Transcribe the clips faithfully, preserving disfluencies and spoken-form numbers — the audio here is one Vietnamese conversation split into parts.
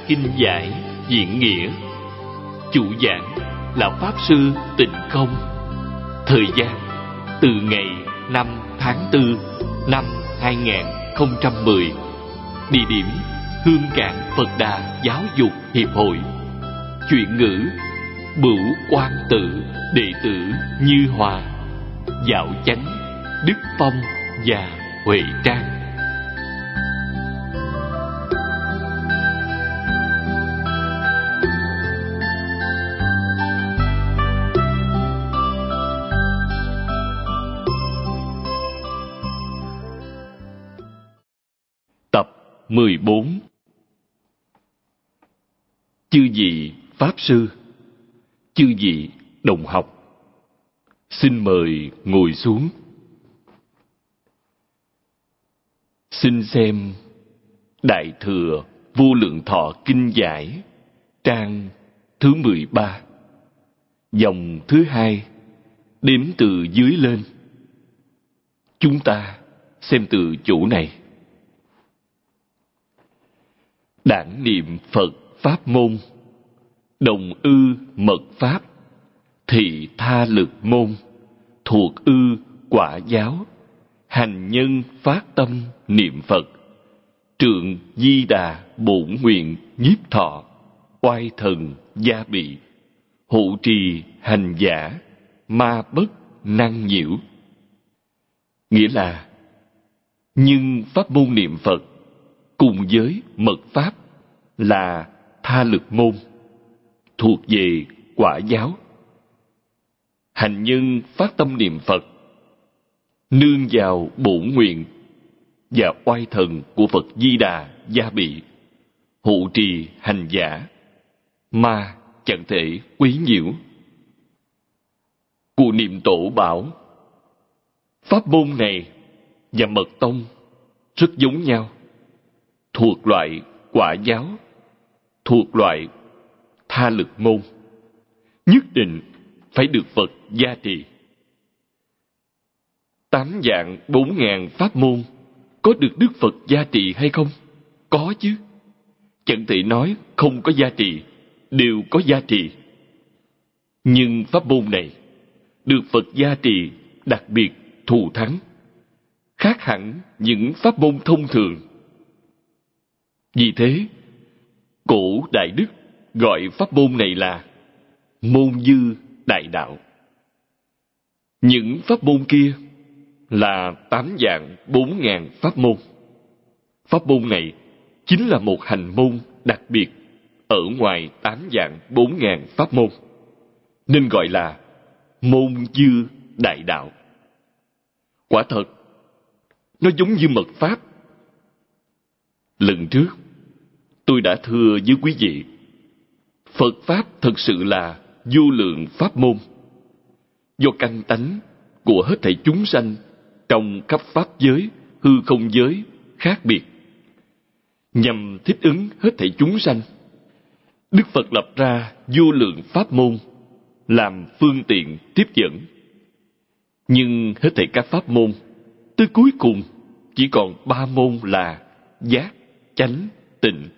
Kinh Giải Diễn Nghĩa. Chủ giảng là Pháp Sư Tịnh Không. Thời gian từ ngày năm tháng tư năm hai nghìn không trăm mười. Địa điểm Hương Cảng Phật Đà Giáo dục Hiệp hội. Chuyển ngữ Bửu Quan Tự đệ tử Như Hòa, Dạo Chánh, Đức Phong và Huệ Trang. Tập mười bốn. Chư vị Pháp Sư, chư vị đồng học, xin mời ngồi xuống. Xin xem Đại Thừa Vô Lượng Thọ Kinh Giải, trang thứ mười ba, dòng thứ hai, đếm từ dưới lên. Chúng ta xem từ chỗ này. Đản niệm Phật Pháp môn, đồng ư mật Pháp, thị tha lực môn, thuộc ư quả giáo, hành nhân phát tâm niệm Phật, trượng di đà bổn nguyện nhiếp thọ, oai thần gia bị, hộ trì hành giả, ma bất năng nhiễu. Nghĩa là, nhưng pháp môn niệm Phật cùng với mật Pháp là tha lực môn, thuộc về quả giáo. Hành nhân phát tâm niệm Phật, nương vào bổn nguyện và oai thần của Phật Di Đà gia bị, hộ trì hành giả, ma chẳng thể quấy nhiễu. Cụ Niệm Tổ bảo, pháp môn này và mật tông rất giống nhau, thuộc loại quả giáo, thuộc loại tha lực môn, nhất định phải được Phật gia trì. Tám vạn bốn ngàn pháp môn có được Đức Phật gia trì hay không? Có chứ. Chẳng thể nói không có gia trì, đều có gia trì. Nhưng pháp môn này được Phật gia trì đặc biệt thù thắng, khác hẳn những pháp môn thông thường. Vì thế, cổ Đại Đức gọi pháp môn này là môn dư đại đạo. Những pháp môn kia là tám vạn bốn ngàn pháp môn. Pháp môn này chính là một hành môn đặc biệt ở ngoài tám vạn bốn ngàn pháp môn, nên gọi là môn dư đại đạo. Quả thật, nó giống như mật Pháp. Lần trước, tôi đã thưa với quý vị, Phật Pháp thật sự là vô lượng pháp môn, do căn tánh của hết thảy chúng sanh trong khắp pháp giới, hư không giới khác biệt, nhằm thích ứng hết thảy chúng sanh. Đức Phật lập ra vô lượng pháp môn làm phương tiện tiếp dẫn. Nhưng hết thảy các pháp môn, tới cuối cùng chỉ còn ba môn là giác, chánh, tịnh.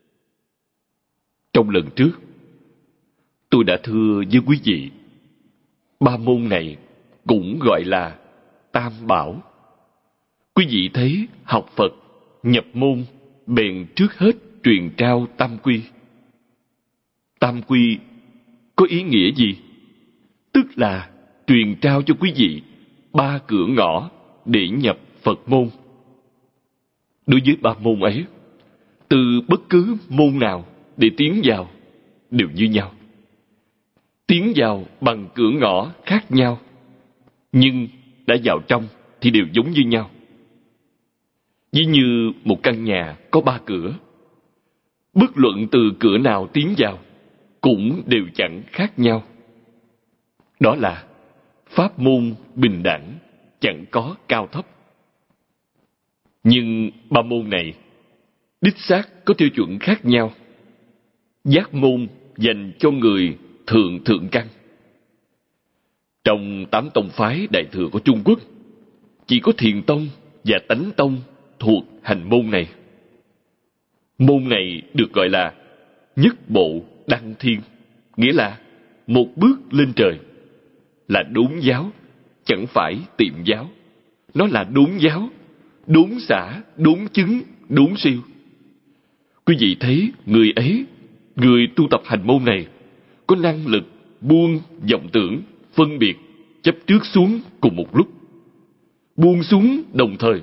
Trong lần trước, tôi đã thưa với quý vị, ba môn này cũng gọi là Tam Bảo. Quý vị thấy học Phật, nhập môn, bèn trước hết truyền trao Tam Quy. Tam Quy có ý nghĩa gì? Tức là truyền trao cho quý vị ba cửa ngõ để nhập Phật môn. Đối với ba môn ấy, từ bất cứ môn nào để tiến vào đều như nhau. Tiến vào bằng cửa ngõ khác nhau, nhưng đã vào trong thì đều giống như nhau. Ví như một căn nhà có ba cửa, bất luận từ cửa nào tiến vào cũng đều chẳng khác nhau. Đó là pháp môn bình đẳng, chẳng có cao thấp. Nhưng ba môn này đích xác có tiêu chuẩn khác nhau. Giác môn dành cho người thượng thượng căn. Trong tám tông phái Đại Thừa của Trung Quốc, chỉ có Thiền Tông và Tánh Tông thuộc hành môn này. Môn này được gọi là nhất bộ đăng thiên, nghĩa là một bước lên trời. Là đốn giáo, chẳng phải tiệm giáo. Nó là đốn giáo, đốn xả, đốn chứng, đốn siêu. Quý vị thấy người ấy, người tu tập hành môn này, có năng lực buông vọng tưởng, phân biệt, chấp trước xuống cùng một lúc. Buông xuống đồng thời.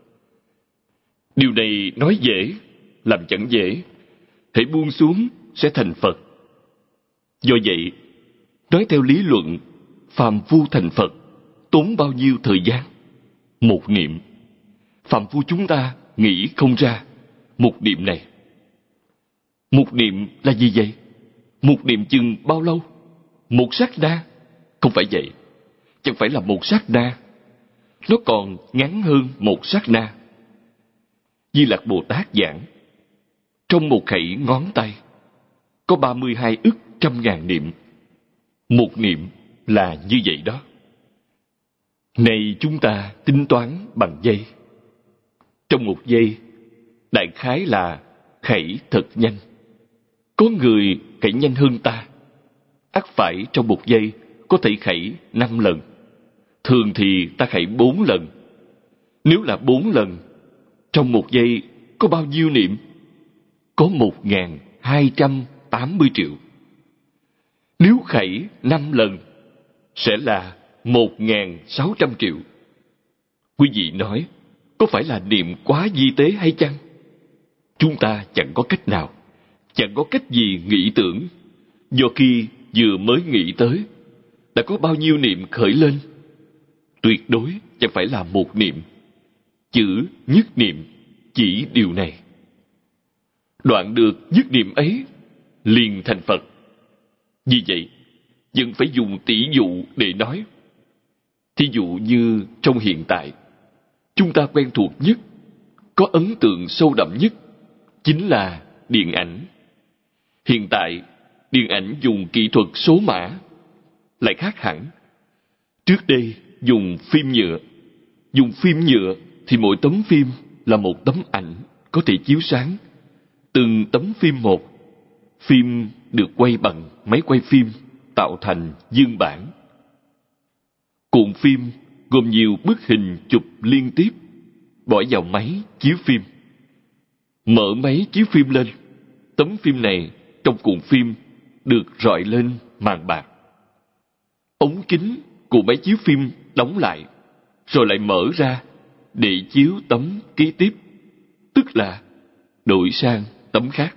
Điều này nói dễ, làm chẳng dễ. Hãy buông xuống sẽ thành Phật. Do vậy, nói theo lý luận, phàm phu thành Phật tốn bao nhiêu thời gian? Một niệm. Phàm phu chúng ta nghĩ không ra một niệm này. Một niệm là gì vậy? Một niệm chừng bao lâu? Một sát na? Không phải vậy. Chẳng phải là một sát na. Nó còn ngắn hơn một sát na. Di Lặc Bồ Tát giảng, trong một khẩy ngón tay có ba mươi hai ức trăm ngàn niệm. Một niệm là như vậy đó. Này chúng ta tính toán bằng giây. Trong một giây, đại khái là khẩy thật nhanh. Có người khẩy nhanh hơn ta, ắt phải trong một giây có thể khẩy năm lần. Thường thì ta khẩy bốn lần. Nếu là bốn lần, trong một giây có bao nhiêu niệm? Có một ngàn hai trăm tám mươi triệu. Nếu khẩy năm lần, sẽ là một ngàn sáu trăm triệu. Quý vị nói, có phải là niệm quá vi tế hay chăng? Chúng ta chẳng có cách nào, chẳng có cách gì nghĩ tưởng. Do khi vừa mới nghĩ tới, đã có bao nhiêu niệm khởi lên. Tuyệt đối chẳng phải là một niệm. Chữ nhất niệm chỉ điều này. Đoạn được nhất niệm ấy, liền thành Phật. Vì vậy, vẫn phải dùng tỷ dụ để nói. Thí dụ như trong hiện tại, chúng ta quen thuộc nhất, có ấn tượng sâu đậm nhất, chính là điện ảnh. Hiện tại, điện ảnh dùng kỹ thuật số mã, lại khác hẳn. Trước đây dùng phim nhựa. Dùng phim nhựa thì mỗi tấm phim là một tấm ảnh có thể chiếu sáng. Từng tấm phim một, phim được quay bằng máy quay phim tạo thành dương bản. Cuộn phim gồm nhiều bức hình chụp liên tiếp, bỏ vào máy chiếu phim. Mở máy chiếu phim lên, tấm phim này trong cuộn phim được rọi lên màn bạc. Ống kính của máy chiếu phim đóng lại, rồi lại mở ra để chiếu tấm kế tiếp, tức là đổi sang tấm khác.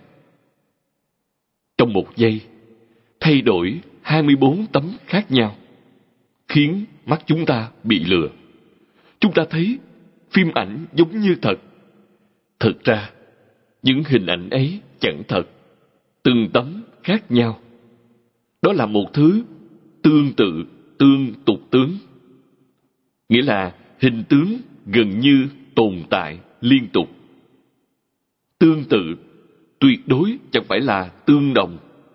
Trong một giây, thay đổi hai mươi bốn tấm khác nhau, khiến mắt chúng ta bị lừa. Chúng ta thấy phim ảnh giống như thật. Thực ra, những hình ảnh ấy chẳng thật, từng tấm khác nhau. Đó là một thứ tương tự, tương tục tướng. Nghĩa là hình tướng gần như tồn tại liên tục. Tương tự, tuyệt đối chẳng phải là tương đồng.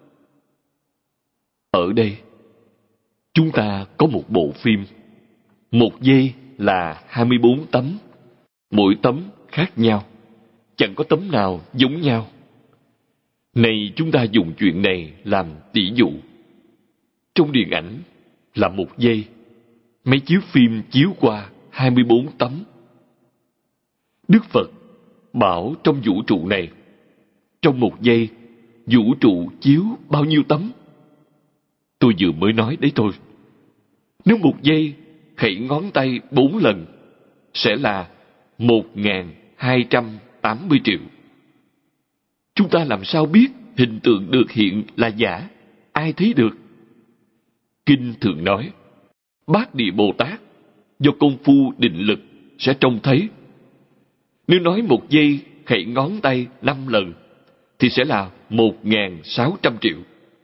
Ở đây, chúng ta có một bộ phim. Một giây là hai mươi bốn tấm. Mỗi tấm khác nhau. Chẳng có tấm nào giống nhau. Này chúng ta dùng chuyện này làm tỷ dụ. Trong điện ảnh là một giây, máy chiếu phim chiếu qua hai mươi bốn tấm. Đức Phật bảo trong vũ trụ này, trong một giây, vũ trụ chiếu bao nhiêu tấm? Tôi vừa mới nói đấy thôi. Nếu một giây khẩy ngón tay bốn lần, sẽ là một ngàn hai trăm tám mươi triệu. Chúng ta làm sao biết hình tượng được hiện là giả? Ai thấy được? Kinh thường nói, Bát Địa Bồ Tát do công phu định lực sẽ trông thấy. Nếu nói một giây khẩy ngón tay năm lần, thì sẽ là một ngàn sáu trăm triệu.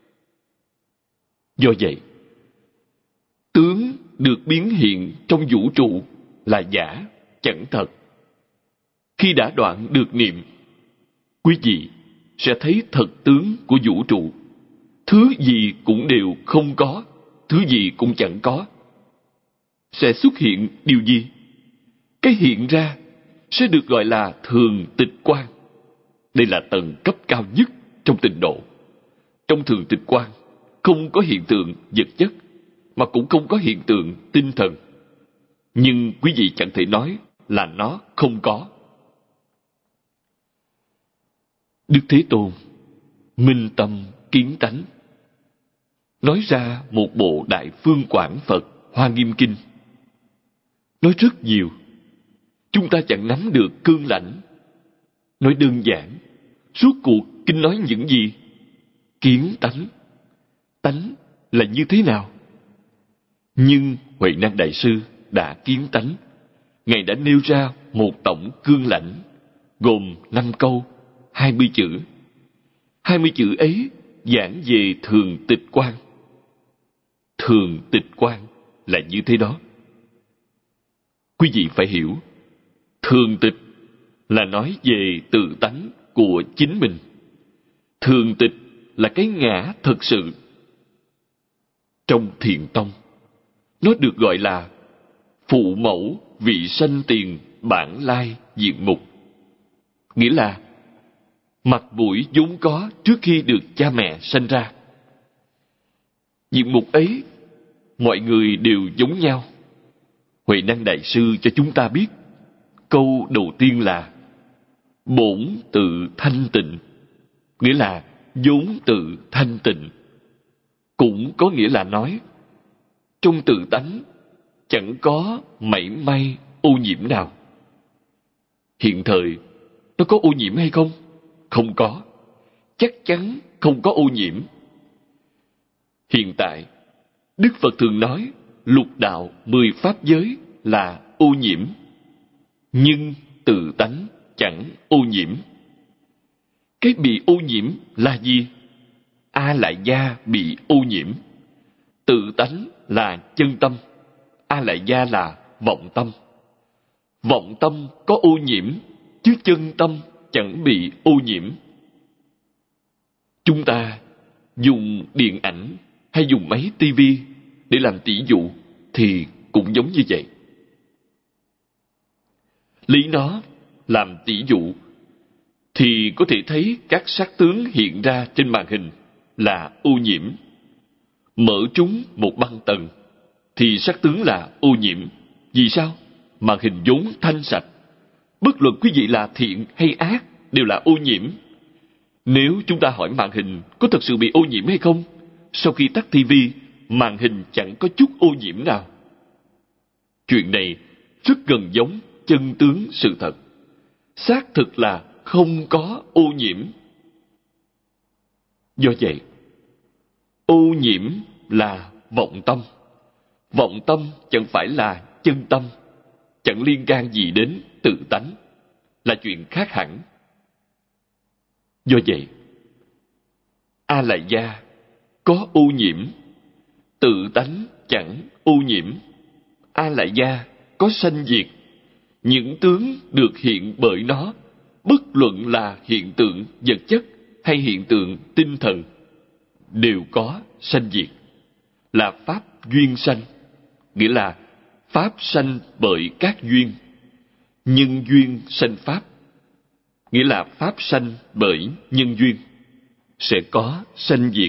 Do vậy, tướng được biến hiện trong vũ trụ là giả, chẳng thật. Khi đã đoạn được niệm, quý vị sẽ thấy thật tướng của vũ trụ. Thứ gì cũng đều không có, thứ gì cũng chẳng có. Sẽ xuất hiện điều gì? Cái hiện ra sẽ được gọi là thường tịch quan. Đây là tầng cấp cao nhất trong tịnh độ. Trong thường tịch quan, không có hiện tượng vật chất, mà cũng không có hiện tượng tinh thần. Nhưng quý vị chẳng thể nói là nó không có. Đức Thế Tôn minh tâm kiến tánh, nói ra một bộ Đại Phương Quảng Phật Hoa Nghiêm Kinh. Nói rất nhiều, chúng ta chẳng nắm được cương lãnh. Nói đơn giản, suốt cuộc kinh nói những gì? Kiến tánh. Tánh là như thế nào? Nhưng Huệ Năng Đại Sư đã kiến tánh. Ngài đã nêu ra một tổng cương lãnh, gồm năm câu, hai mươi chữ. Hai mươi chữ ấy giảng về thường tịch quan. Thường tịch quan là như thế đó. Quý vị phải hiểu, thường tịch là nói về tự tánh của chính mình. Thường tịch là cái ngã thật sự. Trong Thiền Tông, nó được gọi là phụ mẫu vị sanh tiền bản lai diện mục. Nghĩa là mặt mũi vốn có trước khi được cha mẹ sanh ra. Diện mục ấy, mọi người đều giống nhau. Huệ Năng Đại Sư cho chúng ta biết, câu đầu tiên là bổn tự thanh tịnh, nghĩa là vốn tự thanh tịnh. Cũng có nghĩa là nói, trong tự tánh chẳng có mảy may ô nhiễm nào. Hiện thời, nó có ô nhiễm hay không? Không có. Chắc chắn không có ô nhiễm. Hiện tại, Đức Phật thường nói lục đạo mười pháp giới là ô nhiễm, nhưng tự tánh chẳng ô nhiễm. Cái bị ô nhiễm là gì? A Lại Gia bị ô nhiễm. Tự tánh là chân tâm, A Lại Gia là vọng tâm. Vọng tâm có ô nhiễm, chứ chân tâm chẳng bị ô nhiễm. Chúng ta dùng điện ảnh hay dùng máy tivi để làm tỷ dụ thì cũng giống như vậy. Lấy nó làm tỷ dụ thì có thể thấy các sắc tướng hiện ra trên màn hình là ô nhiễm. Mở trúng một băng tần thì sắc tướng là ô nhiễm. Vì sao? Màn hình vốn thanh sạch. Bất luận quý vị là thiện hay ác đều là ô nhiễm. Nếu chúng ta hỏi màn hình có thật sự bị ô nhiễm hay không, sau khi tắt tivi, màn hình chẳng có chút ô nhiễm nào. Chuyện này rất gần giống chân tướng sự thật. Xác thực là không có ô nhiễm. Do vậy, ô nhiễm là vọng tâm. Vọng tâm chẳng phải là chân tâm, chẳng liên can gì đến tự tánh, là chuyện khác hẳn. Do vậy, A Lại Gia có ô nhiễm, tự tánh chẳng ô nhiễm. A Lại Gia có sanh diệt, những tướng được hiện bởi nó, bất luận là hiện tượng vật chất hay hiện tượng tinh thần, đều có sanh diệt, là pháp duyên sanh, nghĩa là pháp sanh bởi các duyên. Nhân duyên sanh pháp, nghĩa là pháp sanh bởi nhân duyên, sẽ có sanh diệt.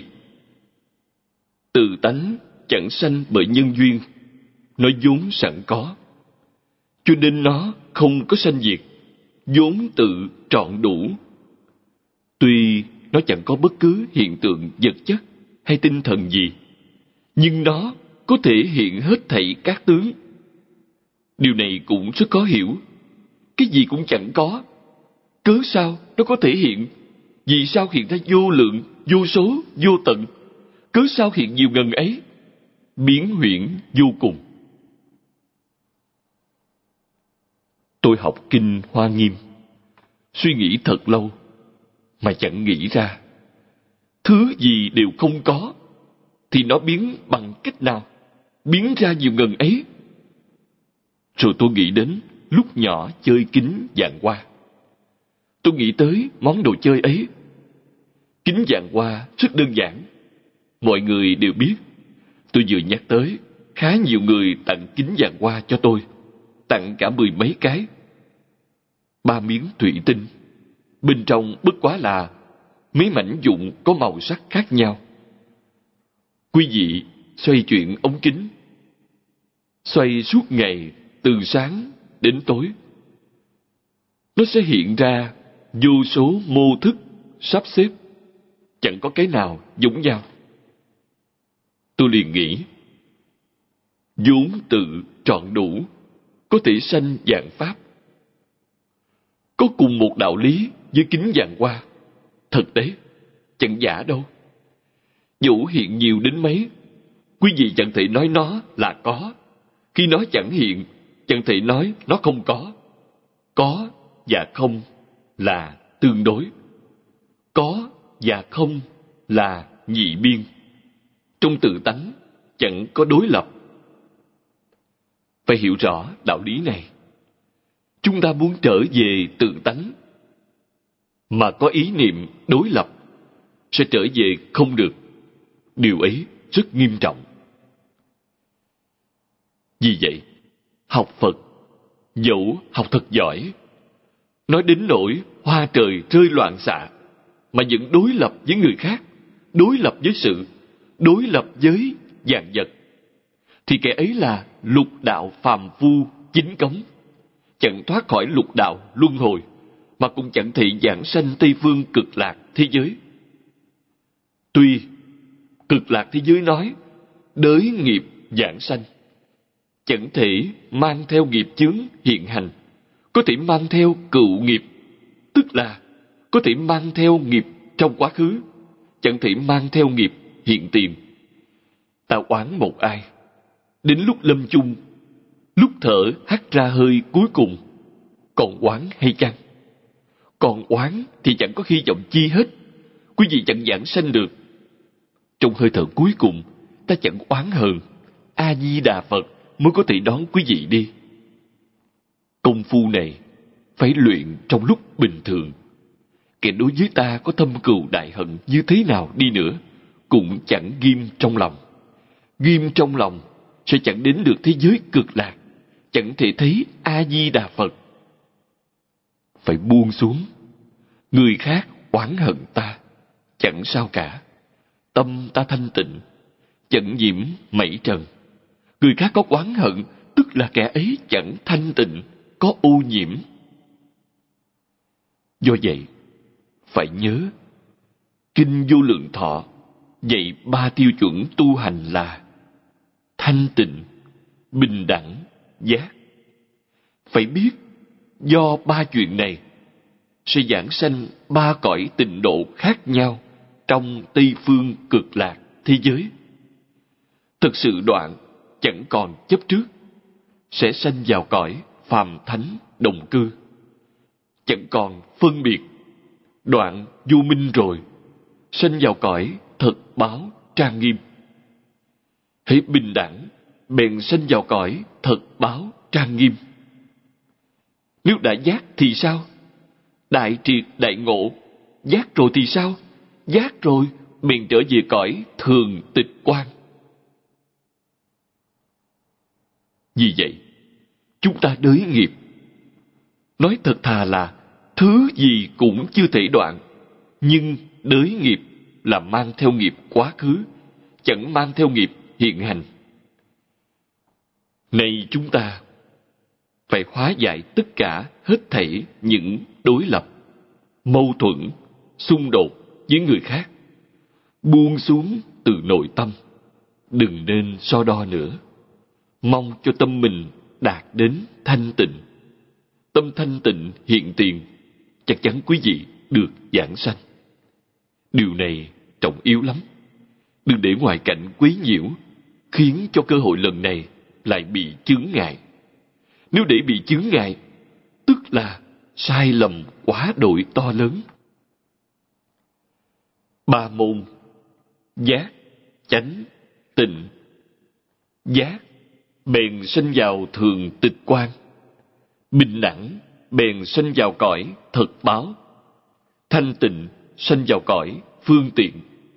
Tự tánh chẳng sanh bởi nhân duyên, nó vốn sẵn có, cho nên nó không có sanh diệt, vốn tự trọn đủ. Tuy nó chẳng có bất cứ hiện tượng vật chất hay tinh thần gì, nhưng nó có thể hiện hết thảy các tướng. Điều này cũng rất khó hiểu. Cái gì cũng chẳng có, cớ sao nó có thể hiện? Vì sao hiện ra vô lượng, vô số, vô tận? Cớ sao hiện nhiều ngần ấy? Biến huyễn vô cùng. Tôi học kinh Hoa Nghiêm, suy nghĩ thật lâu mà chẳng nghĩ ra. Thứ gì đều không có thì nó biến bằng cách nào? Biến ra nhiều ngần ấy. Rồi tôi nghĩ đến lúc nhỏ chơi kính vạn hoa. Tôi nghĩ tới món đồ chơi ấy. Kính vạn hoa rất đơn giản, mọi người đều biết. Tôi vừa nhắc tới, khá nhiều người tặng kính vạn hoa cho tôi, tặng cả mười mấy cái. Ba miếng thủy tinh, bên trong bất quá là mấy mảnh vụn có màu sắc khác nhau. Quý vị xoay chuyển ống kính, xoay suốt ngày từ sáng đến tối. Nó sẽ hiện ra vô số mô thức sắp xếp, chẳng có cái nào giống nhau. Tôi liền nghĩ, vốn tự trọn đủ, có thể sanh vạn pháp. Có cùng một đạo lý với kính vạn hoa, thực tế chẳng giả đâu. Dẫu hiện nhiều đến mấy, quý vị chẳng thể nói nó là có. Khi nó chẳng hiện, chẳng thể nói nó không có. Có và không là tương đối. Có và không là nhị biên. Trong tự tánh chẳng có đối lập. Phải hiểu rõ đạo lý này. Chúng ta muốn trở về tự tánh mà có ý niệm đối lập sẽ trở về không được. Điều ấy rất nghiêm trọng. Vì vậy, học Phật, dẫu học thật giỏi, nói đến nỗi hoa trời rơi loạn xạ, mà vẫn đối lập với người khác, đối lập với sự, đối lập với vạn vật, thì kẻ ấy là lục đạo phàm phu chính cống, chẳng thoát khỏi lục đạo luân hồi, mà cũng chẳng thể giảng sanh Tây Phương cực lạc thế giới. Tuy cực lạc thế giới nói đới nghiệp giảng sanh, chẳng thể mang theo nghiệp chướng hiện hành, có thể mang theo cựu nghiệp, tức là có thể mang theo nghiệp trong quá khứ, chẳng thể mang theo nghiệp hiện tiền. Ta oán một ai, đến lúc lâm chung, lúc thở hắt ra hơi cuối cùng, còn oán hay chăng? Còn oán thì chẳng có hy vọng chi hết, quý vị chẳng giảng sanh được. Trong hơi thở cuối cùng, ta chẳng oán hờn, A Di Đà Phật mới có thể đón quý vị đi. Công phu này phải luyện trong lúc bình thường. Kẻ đối với ta có thâm cừu đại hận như thế nào đi nữa, cũng chẳng ghim trong lòng. Ghim trong lòng sẽ chẳng đến được thế giới cực lạc, chẳng thể thấy A Di Đà Phật. Phải buông xuống. Người khác oán hận ta, chẳng sao cả. Tâm ta thanh tịnh, chẳng nhiễm mảy trần. Người khác có oán hận, tức là kẻ ấy chẳng thanh tịnh, có ô nhiễm. Do vậy, phải nhớ, Kinh Vô Lượng Thọ dạy ba tiêu chuẩn tu hành là thanh tịnh, bình đẳng, giác. Phải biết, do ba chuyện này sẽ giảng sanh ba cõi tịnh độ khác nhau trong Tây Phương cực lạc thế giới. Thực sự đoạn chẳng còn chấp trước, sẽ sanh vào cõi phàm thánh đồng cư. Chẳng còn phân biệt, đoạn vô minh rồi, sanh vào cõi thật báo trang nghiêm. Hễ bình đẳng, bèn sanh vào cõi thật báo trang nghiêm. Nếu đã giác thì sao? Đại triệt đại ngộ, giác rồi thì sao? Giác rồi, bèn trở về cõi thường tịch quan. Vì vậy, chúng ta đới nghiệp. Nói thật thà là thứ gì cũng chưa thể đoạn, nhưng đới nghiệp là mang theo nghiệp quá khứ, chẳng mang theo nghiệp hiện hành. Này chúng ta phải hóa giải tất cả hết thảy những đối lập, mâu thuẫn, xung đột với người khác. Buông xuống từ nội tâm, đừng nên so đo nữa. Mong cho tâm mình đạt đến thanh tịnh. Tâm thanh tịnh hiện tiền, chắc chắn quý vị được giảng sanh. Điều này trọng yếu lắm. Đừng để ngoại cảnh quấy nhiễu, khiến cho cơ hội lần này lại bị chướng ngại. Nếu để bị chướng ngại, tức là sai lầm quá đội to lớn. Ba môn: giác, chánh, tịnh. Giác bèn sanh vào thường tịch quan, bình đẳng bèn sanh vào cõi thật báo, thanh tịnh sanh vào cõi phương tiện.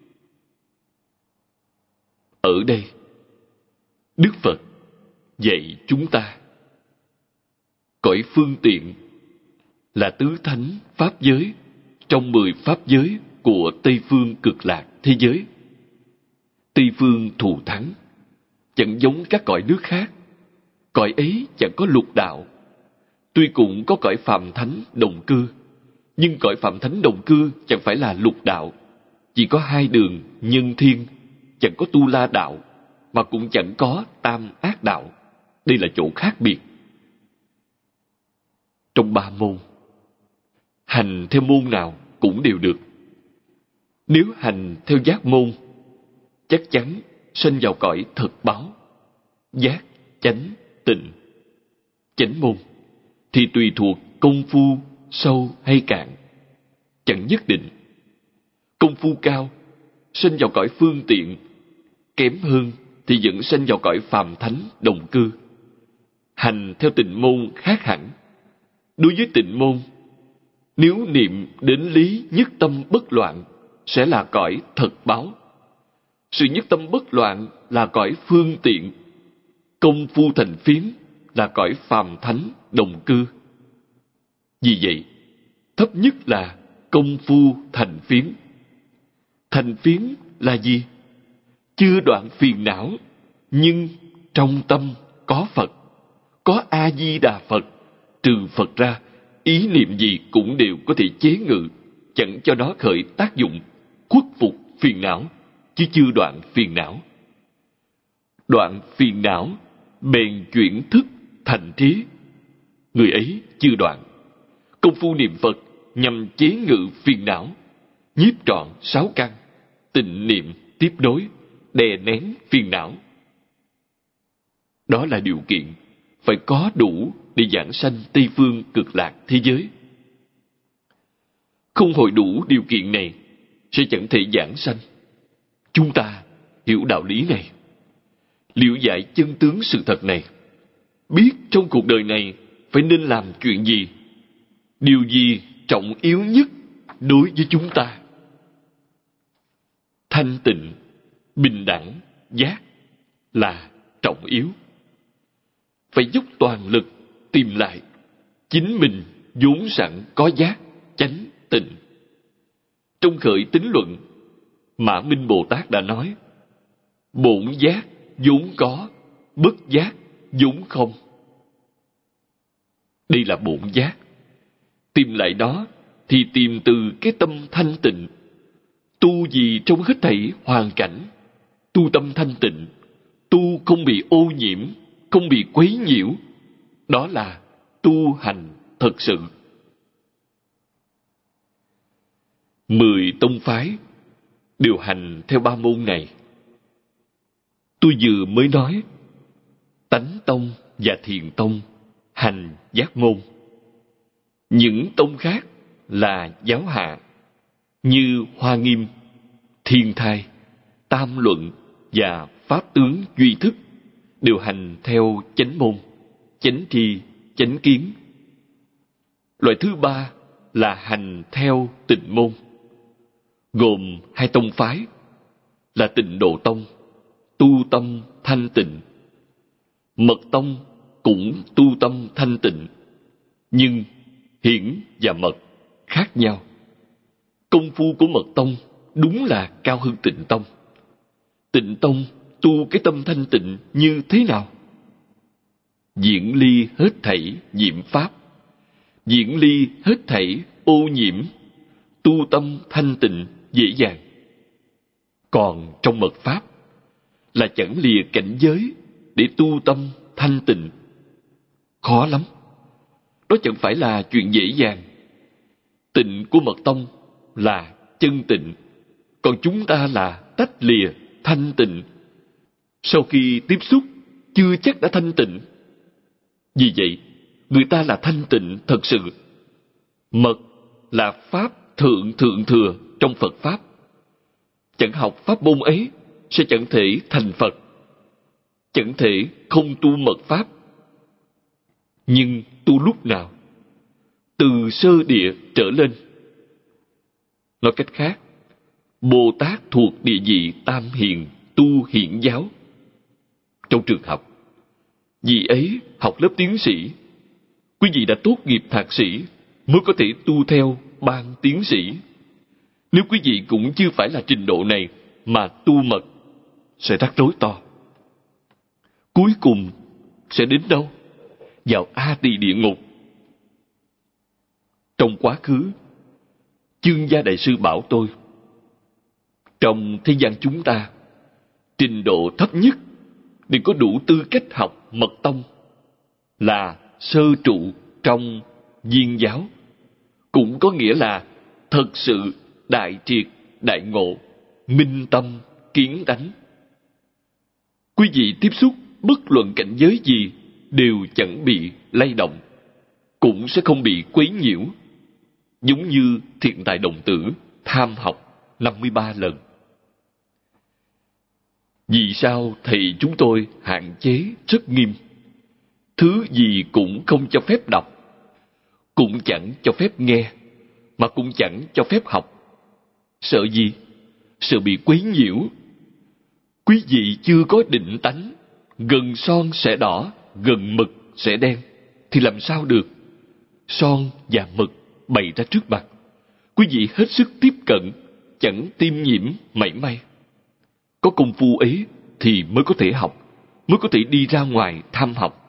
Ở đây, Đức Phật dạy chúng ta cõi phương tiện là tứ thánh pháp giới trong mười pháp giới của Tây Phương Cực Lạc thế giới. Tây Phương thù thắng, chẳng giống các cõi nước khác. Cõi ấy chẳng có lục đạo. Tuy cũng có cõi phàm thánh đồng cư, nhưng cõi phàm thánh đồng cư chẳng phải là lục đạo. Chỉ có hai đường nhân thiên, chẳng có tu la đạo, mà cũng chẳng có tam ác đạo. Đây là chỗ khác biệt. Trong ba môn, hành theo môn nào cũng đều được. Nếu hành theo giác môn, chắc chắn sinh vào cõi thật báo, giác, chánh, tịnh. Chánh môn thì tùy thuộc công phu sâu hay cạn, chẳng nhất định. Công phu cao, sinh vào cõi phương tiện, kém hơn thì vẫn sinh vào cõi phàm thánh đồng cư. Hành theo tịnh môn khác hẳn. Đối với tịnh môn, nếu niệm đến lý nhất tâm bất loạn, sẽ là cõi thật báo. Sự nhất tâm bất loạn là cõi phương tiện. Công phu thành phiến là cõi phàm thánh đồng cư. Vì vậy, thấp nhất là công phu thành phiến. Thành phiến là gì? Chưa đoạn phiền não, nhưng trong tâm có Phật, có A-di-đà Phật. Trừ Phật ra, ý niệm gì cũng đều có thể chế ngự, chẳng cho nó khởi tác dụng, khuất phục phiền não, chứ chưa đoạn phiền não. Đoạn phiền não, bèn chuyển thức thành trí. Người ấy chưa đoạn. Công phu niệm Phật nhằm chế ngự phiền não, nhiếp trọn sáu căn, tịnh niệm tiếp nối, đè nén phiền não. Đó là điều kiện phải có đủ để giảng sanh Tây Phương Cực Lạc thế giới. Không hội đủ điều kiện này, sẽ chẳng thể giảng sanh. Chúng ta hiểu đạo lý này, liệu giải chân tướng sự thật này, biết trong cuộc đời này phải nên làm chuyện gì, điều gì trọng yếu nhất đối với chúng ta. Thanh tịnh, bình đẳng, giác là trọng yếu. Phải dốc toàn lực tìm lại chính mình vốn sẵn có giác, chánh, tịnh. Trong Khởi Tín Luận, Mã Minh Bồ Tát đã nói: bổn giác vốn có, bất giác vốn không. Đây là bổn giác. Tìm lại đó thì tìm từ cái tâm thanh tịnh. Tu gì trong hết thảy hoàn cảnh, tu tâm thanh tịnh, tu không bị ô nhiễm, không bị quấy nhiễu, đó là tu hành thật sự. Mười tông phái đều hành theo ba môn này. Tôi vừa mới nói Tánh Tông và Thiền Tông hành giác môn. Những tông khác là giáo hạ như Hoa Nghiêm, Thiên Thai, Tam Luận và Pháp Tướng Duy Thức đều hành theo chánh môn, chánh tri, chánh kiến. Loại thứ ba là hành theo tịnh môn, gồm hai tông phái là Tịnh Độ Tông, tu tâm thanh tịnh. Mật Tông cũng tu tâm thanh tịnh, nhưng hiển và mật khác nhau. Công phu của Mật Tông đúng là cao hơn Tịnh Tông. Tịnh Tông tu cái tâm thanh tịnh như thế nào? Diễn ly hết thảy nhiễm pháp, diễn ly hết thảy ô nhiễm, tu tâm thanh tịnh dễ dàng. Còn trong mật pháp là chẳng lìa cảnh giới để tu tâm thanh tịnh, khó lắm. Đó chẳng phải là chuyện dễ dàng. Tịnh của Mật Tông là chân tịnh, còn chúng ta là tách lìa thanh tịnh. Sau khi tiếp xúc chưa chắc đã thanh tịnh. Vì vậy, người ta là thanh tịnh thật sự. Mật là pháp thượng thượng thừa trong Phật pháp. Chẳng học pháp môn ấy sẽ chẳng thể thành Phật, chẳng thể không tu mật pháp. Nhưng tu lúc nào? Từ sơ địa trở lên. Nói cách khác, Bồ Tát thuộc địa vị tam hiền tu hiển giáo. Trong trường học, vì ấy học lớp tiến sĩ, quý vị đã tốt nghiệp thạc sĩ mới có thể tu theo ban tiến sĩ. Nếu quý vị cũng chưa phải là trình độ này mà tu mật, sẽ rắc rối to. Cuối cùng sẽ đến đâu? Vào A Tỳ địa ngục. Trong quá khứ, Chương Gia Đại Sư bảo tôi, trong thế gian chúng ta, trình độ thấp nhất để có đủ tư cách học mật tông là sơ trụ trong viên giáo, cũng có nghĩa là thật sự đại triệt, đại ngộ, minh tâm, kiến tánh. Quý vị tiếp xúc bất luận cảnh giới gì đều chẳng bị lay động, cũng sẽ không bị quấy nhiễu, giống như Thiện Tài Đồng Tử tham học năm mươi ba lần. Vì sao thầy chúng tôi hạn chế rất nghiêm? Thứ gì cũng không cho phép đọc, cũng chẳng cho phép nghe, mà cũng chẳng cho phép học. Sợ gì? Sợ bị quấy nhiễu. Quý vị chưa có định tánh, gần son sẽ đỏ, gần mực sẽ đen, thì làm sao được? Son và mực bày ra trước mặt, quý vị hết sức tiếp cận, chẳng tiêm nhiễm mảy may. Có công phu ấy thì mới có thể học, mới có thể đi ra ngoài tham học.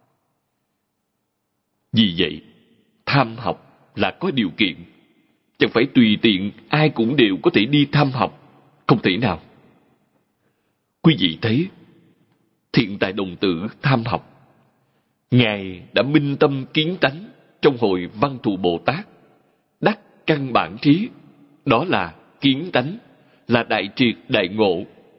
Vì vậy, tham học là có điều kiện, chẳng phải tùy tiện ai cũng đều có thể đi tham học, không thể nào. Quý vị thấy, Thiện Tài Đồng Tử tham học, Ngài đã minh tâm kiến tánh trong hội Văn Thù Bồ Tát, đắc căn bản trí, đó là kiến tánh, là đại triệt đại ngộ.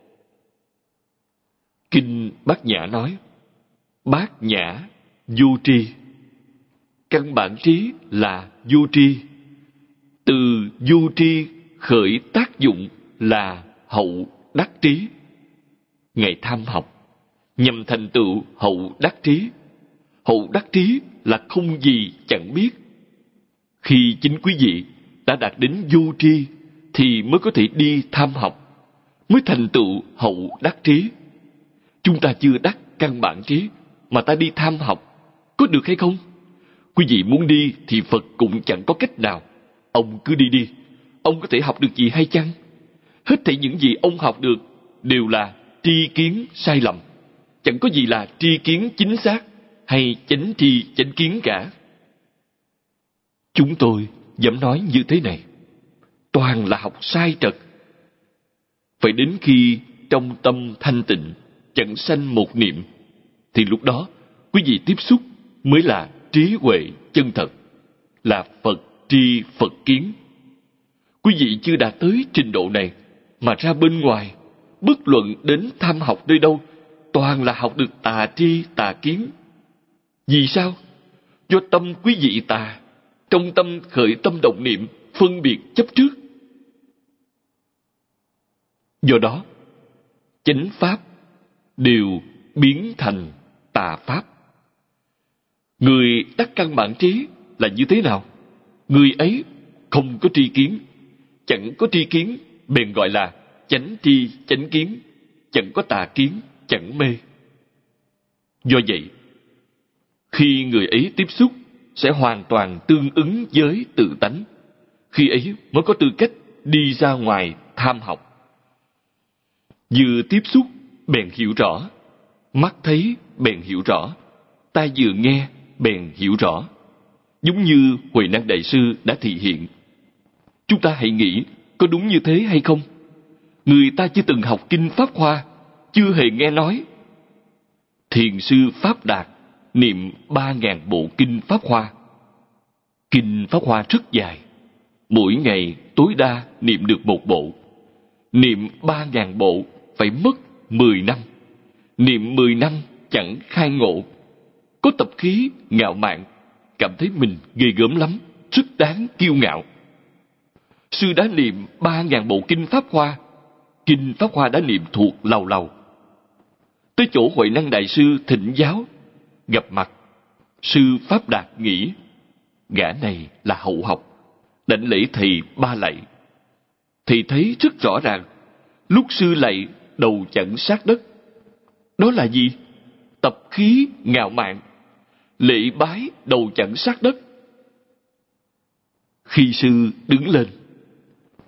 Kinh Bát Nhã nói, Bát Nhã vô tri. Căn bản trí là vô tri. Từ vô tri khởi tác dụng là hậu đắc trí. Ngài tham học, nhằm thành tựu hậu đắc trí. Hậu đắc trí là không gì chẳng biết. Khi chính quý vị đã đạt đến vô tri, thì mới có thể đi tham học, mới thành tựu hậu đắc trí. Chúng ta chưa đắc căn bản trí, mà ta đi tham học, có được hay không? Quý vị muốn đi thì Phật cũng chẳng có cách nào. Ông cứ đi đi, ông có thể học được gì hay chăng? Hết thảy những gì ông học được đều là tri kiến sai lầm, chẳng có gì là tri kiến chính xác hay chánh tri chánh kiến cả. Chúng tôi dám nói như thế này, toàn là học sai trật. Phải đến khi trong tâm thanh tịnh, chẳng sanh một niệm, thì lúc đó quý vị tiếp xúc mới là trí huệ chân thật, là Phật tri Phật kiến. Quý vị chưa đạt tới trình độ này, mà ra bên ngoài, bất luận đến tham học nơi đâu, toàn là học được tà tri tà kiến. Vì sao? Do tâm quý vị tà, trong tâm khởi tâm động niệm, phân biệt chấp trước. Do đó, chánh pháp đều biến thành tà pháp. Người đắc căn bản trí là như thế nào? Người ấy không có tri kiến, chẳng có tri kiến bèn gọi là chánh tri chánh kiến, chẳng có tà kiến, chẳng mê. Do vậy, khi người ấy tiếp xúc sẽ hoàn toàn tương ứng với tự tánh, khi ấy mới có tư cách đi ra ngoài tham học. Vừa tiếp xúc bèn hiểu rõ, mắt thấy bèn hiểu rõ, tai vừa nghe bèn hiểu rõ, giống như Huệ Năng Đại Sư đã thị hiện. Chúng ta hãy nghĩ có đúng như thế hay không? Người ta chưa từng học kinh Pháp Hoa, chưa hề nghe nói. Thiền sư Pháp Đạt niệm ba ngàn bộ kinh Pháp Hoa. Kinh Pháp Hoa rất dài, mỗi ngày tối đa niệm được một bộ. Niệm ba ngàn bộ phải mất mười năm. Niệm mười năm chẳng khai ngộ, có tập khí ngạo mạn, cảm thấy mình ghê gớm lắm, rất đáng kiêu ngạo. Sư đã niệm ba ngàn bộ kinh Pháp Hoa, kinh Pháp Hoa đã niệm thuộc lầu lầu. Tới chỗ Huệ Năng Đại Sư thỉnh giáo, gặp mặt, sư Pháp Đạt nghĩ, gã này là hậu học, đảnh lễ thầy ba lạy. Thầy thấy rất rõ ràng, lúc sư lạy đầu chẳng sát đất. Đó là gì? Tập khí ngạo mạn, lễ bái đầu chẳng sát đất. Khi sư đứng lên,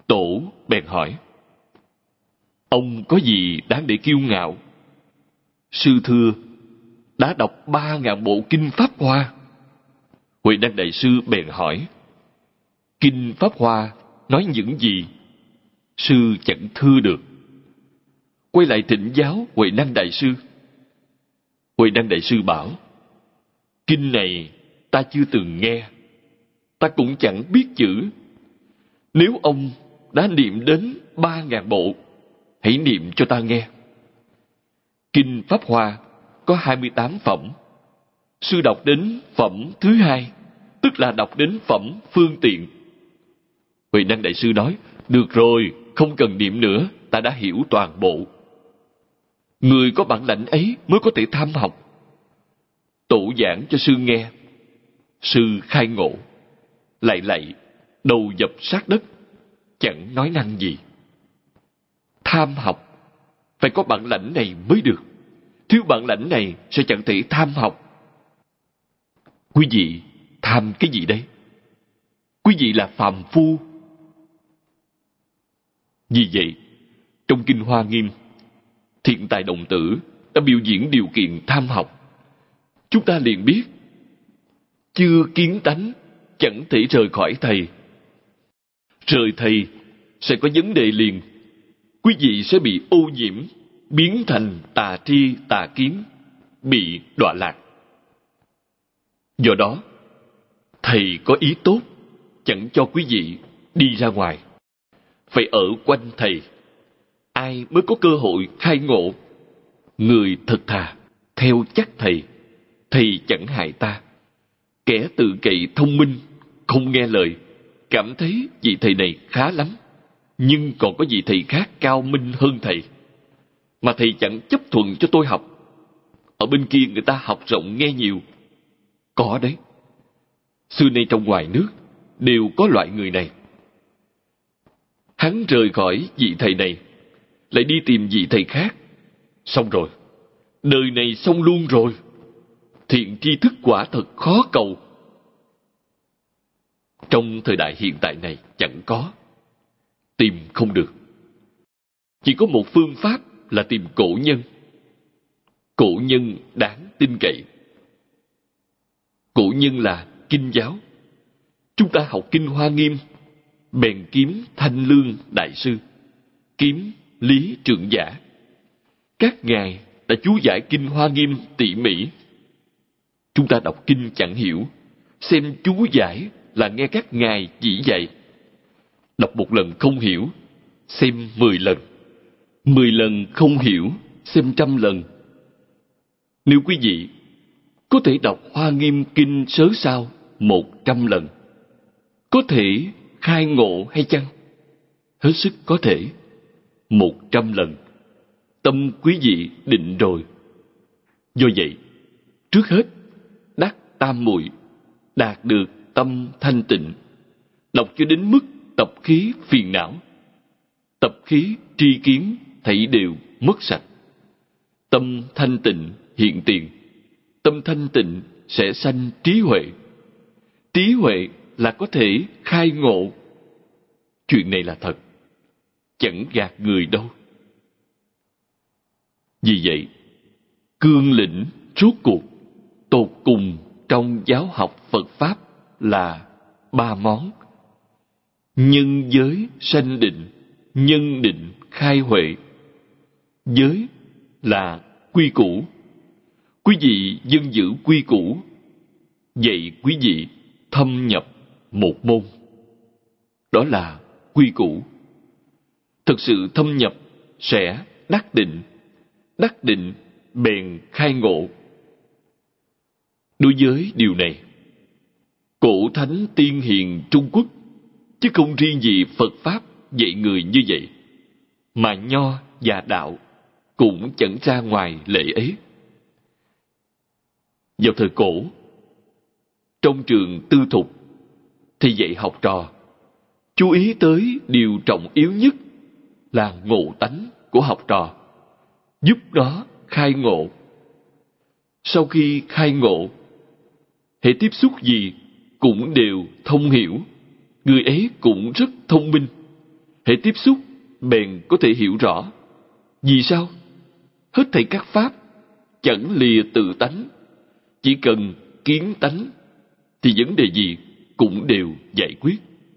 Tổ bèn hỏi: ông có gì đáng để kiêu ngạo? Sư thưa: đã đọc ba ngàn bộ kinh Pháp Hoa. Huệ Năng Đại Sư bèn hỏi: kinh Pháp Hoa nói những gì? Sư chẳng thưa được. Quay lại thỉnh giáo Huệ Năng Đại Sư. Huệ Năng Đại Sư bảo: kinh này ta chưa từng nghe, ta cũng chẳng biết chữ. Nếu ông đã niệm đến ba ngàn bộ, hãy niệm cho ta nghe. Kinh Pháp Hoa có hai mươi tám phẩm. Sư đọc đến phẩm thứ hai, tức là đọc đến phẩm phương tiện. Huệ Năng Đại Sư nói: được rồi, không cần niệm nữa, ta đã hiểu toàn bộ. Người có bản lãnh ấy mới có thể tham học. Tổ giảng cho sư nghe. Sư khai ngộ, lại lạy, đầu dập sát đất, chẳng nói năng gì. Tham học, phải có bản lãnh này mới được. Thiếu bản lãnh này sẽ chẳng thể tham học. Quý vị tham cái gì đây? Quý vị là phàm phu. Vì vậy, trong Kinh Hoa Nghiêm, Thiện Tài Đồng Tử đã biểu diễn điều kiện tham học. Chúng ta liền biết, chưa kiến tánh, chẳng thể rời khỏi thầy. Rời thầy sẽ có vấn đề liền. Quý vị sẽ bị ô nhiễm, biến thành tà tri tà kiến, bị đọa lạc. Do đó, thầy có ý tốt, chẳng cho quý vị đi ra ngoài. Phải ở quanh thầy, ai mới có cơ hội khai ngộ. Người thật thà, theo chắc thầy, thầy chẳng hại ta. Kẻ tự cậy thông minh, không nghe lời, cảm thấy vị thầy này khá lắm, nhưng còn có vị thầy khác cao minh hơn thầy, mà thầy chẳng chấp thuận cho tôi học. Ở bên kia người ta học rộng nghe nhiều. Có đấy, xưa nay trong ngoài nước đều có loại người này. Hắn rời khỏi vị thầy này, lại đi tìm vị thầy khác. Xong rồi, đời này xong luôn rồi. Thiện tri thức quả thật khó cầu. Trong thời đại hiện tại này chẳng có, tìm không được. Chỉ có một phương pháp là tìm cổ nhân. Cổ nhân đáng tin cậy. Cổ nhân là Kinh giáo. Chúng ta học Kinh Hoa Nghiêm, bèn kiếm Thanh Lương Đại Sư, kiếm Lý Trượng Giả. Các ngài đã chú giải Kinh Hoa Nghiêm tỉ mỉ. Chúng ta đọc kinh chẳng hiểu, xem chú giải là nghe các ngài chỉ dạy. Đọc một lần không hiểu, xem mười lần. Mười lần không hiểu, xem trăm lần. Nếu quý vị có thể đọc Hoa Nghiêm Kinh sớ sao một trăm lần, có thể khai ngộ hay chăng? Hết sức có thể. Một trăm lần, tâm quý vị định rồi. Do vậy, trước hết đắc tam muội, đạt được tâm thanh tịnh. Đọc cho đến mức tập khí phiền não, tập khí tri kiến thảy đều mất sạch. Tâm thanh tịnh hiện tiền. Tâm thanh tịnh sẽ sanh trí huệ. Trí huệ là có thể khai ngộ. Chuyện này là thật, chẳng gạt người đâu. Vì vậy, cương lĩnh rốt cuộc tột cùng trong giáo học Phật Pháp là ba món: nhân giới sanh định, nhân định khai huệ. Giới là quy củ. Quý vị dân giữ quy củ, vậy quý vị thâm nhập một môn. Đó là quy củ. Thực sự thâm nhập sẽ đắc định, đắc định bèn khai ngộ. Đối với điều này, cổ thánh tiên hiền Trung Quốc, chứ không riêng gì Phật Pháp dạy người như vậy, mà Nho và Đạo cũng chẳng ra ngoài lệ ấy. Vào thời cổ, trong trường tư thục, thì dạy học trò chú ý tới điều trọng yếu nhất là ngộ tánh của học trò, giúp nó khai ngộ. Sau khi khai ngộ, hệ tiếp xúc gì cũng đều thông hiểu, người ấy cũng rất thông minh. Hễ tiếp xúc, bèn có thể hiểu rõ. Vì sao? Hết thảy các pháp chẳng lìa tự tánh, chỉ cần kiến tánh thì vấn đề gì cũng đều giải quyết.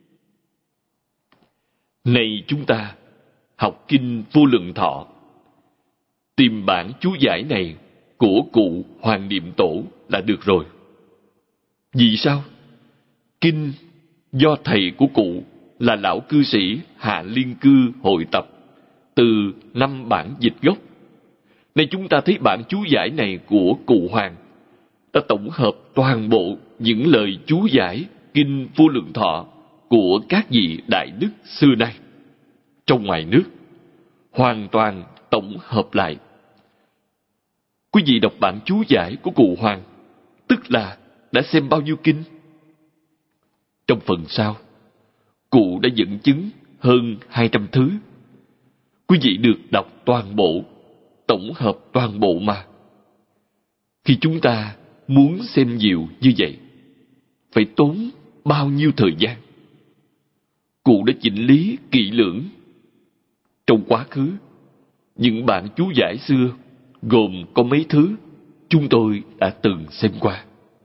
Này chúng ta học kinh Vô Lượng Thọ, tìm bản chú giải này của cụ Hoàng Niệm Tổ là được rồi. Vì sao? Kinh do thầy của cụ là lão cư sĩ Hạ Liên Cư hội tập từ năm bản dịch gốc. Nên chúng ta thấy bản chú giải này của cụ Hoàng đã tổng hợp toàn bộ những lời chú giải kinh Vô Lượng Thọ của các vị đại đức xưa nay, trong ngoài nước, hoàn toàn tổng hợp lại. Quý vị đọc bản chú giải của cụ Hoàng, tức là đã xem bao nhiêu kinh? Trong phần sau, cụ đã dẫn chứng hơn hai trăm thứ. Quý vị được đọc toàn bộ, tổng hợp toàn bộ mà. Khi chúng ta muốn xem nhiều như vậy, phải tốn bao nhiêu thời gian? Cụ đã chỉnh lý kỹ lưỡng. Trong quá khứ, những bản chú giải xưa gồm có mấy thứ chúng tôi đã từng xem qua.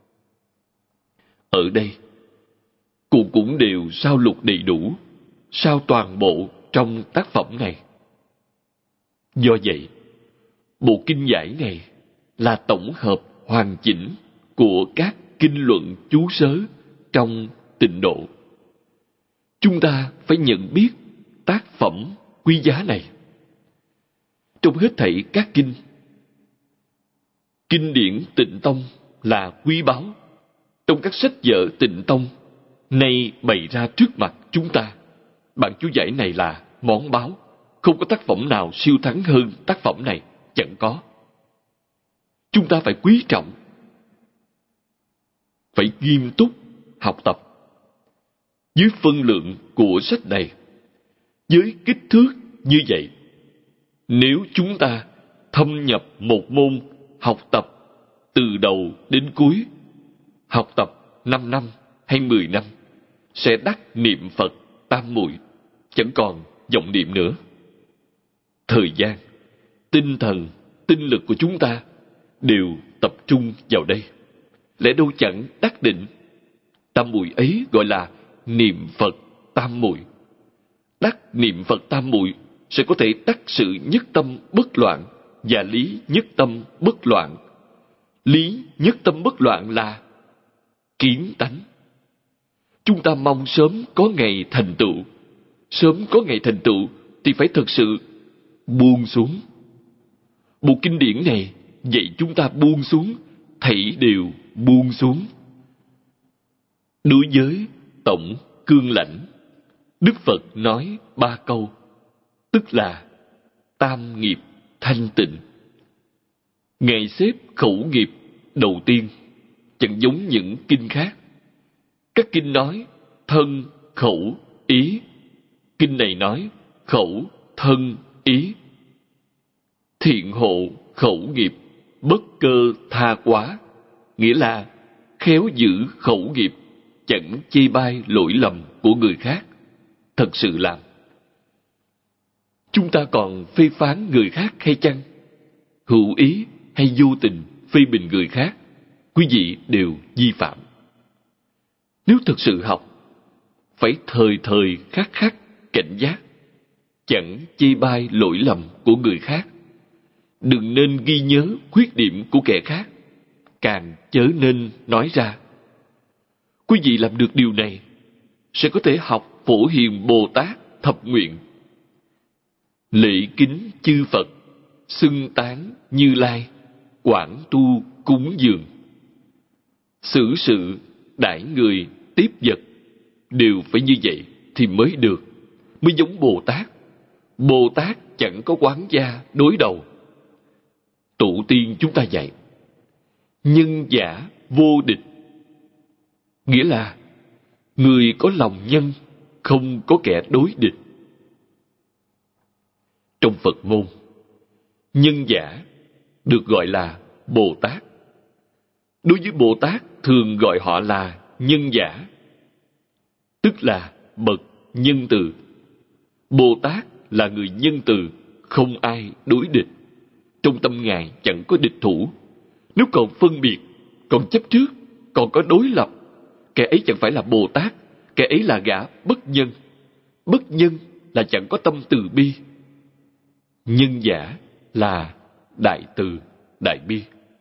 Ở đây, cụ cũng đều sao lục đầy đủ, sao toàn bộ trong tác phẩm này. Do vậy, bộ kinh giải này là tổng hợp hoàn chỉnh của các kinh luận chú sớ trong Tịnh Độ. Chúng ta phải nhận biết tác phẩm quý giá này. Trong hết thảy các kinh, kinh điển Tịnh Tông là quý báu. Trong các sách vở Tịnh Tông nay bày ra trước mặt chúng ta, bản chú giải này là món báu. Không có tác phẩm nào siêu thắng hơn tác phẩm này, chẳng có. Chúng ta phải quý trọng, phải nghiêm túc học tập. Với phân lượng của sách này, với kích thước như vậy, nếu chúng ta thâm nhập một môn, học tập từ đầu đến cuối, học tập năm năm hay mười năm, sẽ đắc niệm Phật tam muội, chẳng còn vọng niệm nữa. Thời gian, tinh thần, tinh lực của chúng ta đều tập trung vào đây. Lẽ đâu chẳng đắc định. Tam muội ấy gọi là niệm Phật tam muội. Đắc niệm Phật tam muội sẽ có thể đắc sự nhất tâm bất loạn và lý nhất tâm bất loạn. Lý nhất tâm bất loạn là kiến tánh. Chúng ta mong sớm có ngày thành tựu. Sớm có ngày thành tựu thì phải thực sự buông xuống. Bộ kinh điển này dạy chúng ta buông xuống, thảy đều buông xuống. Đối với tổng cương lãnh, Đức Phật nói ba câu, tức là tam nghiệp thanh tịnh. Ngài xếp khẩu nghiệp đầu tiên, chẳng giống những kinh khác. Các kinh nói thân, khẩu, ý. Kinh này nói khẩu, thân, ý. Thiện hộ khẩu nghiệp, bất cơ tha quá, nghĩa là khéo giữ khẩu nghiệp, chẳng chê bai lỗi lầm của người khác, thật sự làm. Chúng ta còn phê phán người khác hay chăng? Hữu ý hay vô tình phê bình người khác, quý vị đều vi phạm. Nếu thực sự học, phải thời thời khắc khắc cảnh giác, chẳng chê bai lỗi lầm của người khác. Đừng nên ghi nhớ khuyết điểm của kẻ khác, càng chớ nên nói ra. Quý vị làm được điều này, sẽ có thể học Phổ Hiền Bồ Tát thập nguyện. Lễ kính chư Phật, xưng tán Như Lai, quảng tu cúng dường. Xử sự đãi người tiếp vật, đều phải như vậy thì mới được, mới giống Bồ Tát. Bồ Tát chẳng có oán gia đối đầu. Tổ tiên chúng ta dạy, nhân giả vô địch, nghĩa là người có lòng nhân, không có kẻ đối địch. Trong Phật môn, nhân giả được gọi là Bồ Tát. Đối với Bồ Tát thường gọi họ là nhân giả, tức là bậc nhân từ. Bồ Tát là người nhân từ, không ai đối địch. Trong tâm Ngài chẳng có địch thủ. Nếu còn phân biệt, còn chấp trước, còn có đối lập, kẻ ấy chẳng phải là Bồ Tát, kẻ ấy là gã bất nhân. Bất nhân là chẳng có tâm từ bi. Nhân giả là đại từ, đại bi.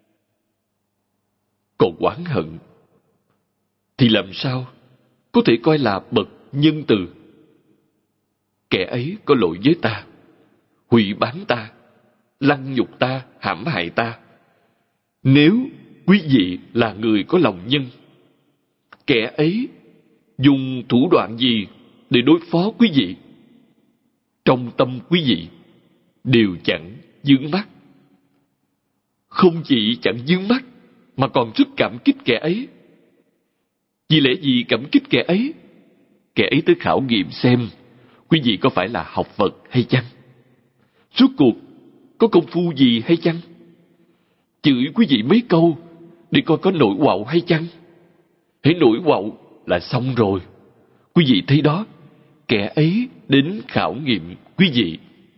Còn oán hận thì làm sao có thể coi là bậc nhân từ? Kẻ ấy có lỗi với ta, hủy bán ta, lăng nhục ta, hãm hại ta. Nếu quý vị là người có lòng nhân, kẻ ấy dùng thủ đoạn gì để đối phó quý vị? Trong tâm quý vị đều chẳng vướng mắc. Không chỉ chẳng vướng mắc, mà còn rất cảm kích kẻ ấy. Vì lẽ gì cảm kích kẻ ấy? Kẻ ấy tới khảo nghiệm xem quý vị có phải là học Phật hay chăng? Rốt cuộc có công phu gì hay chăng? Chửi quý vị mấy câu để coi có nổi quạo hay chăng? Hễ nổi quạo là xong rồi. Quý vị thấy đó, kẻ ấy đến khảo nghiệm quý vị.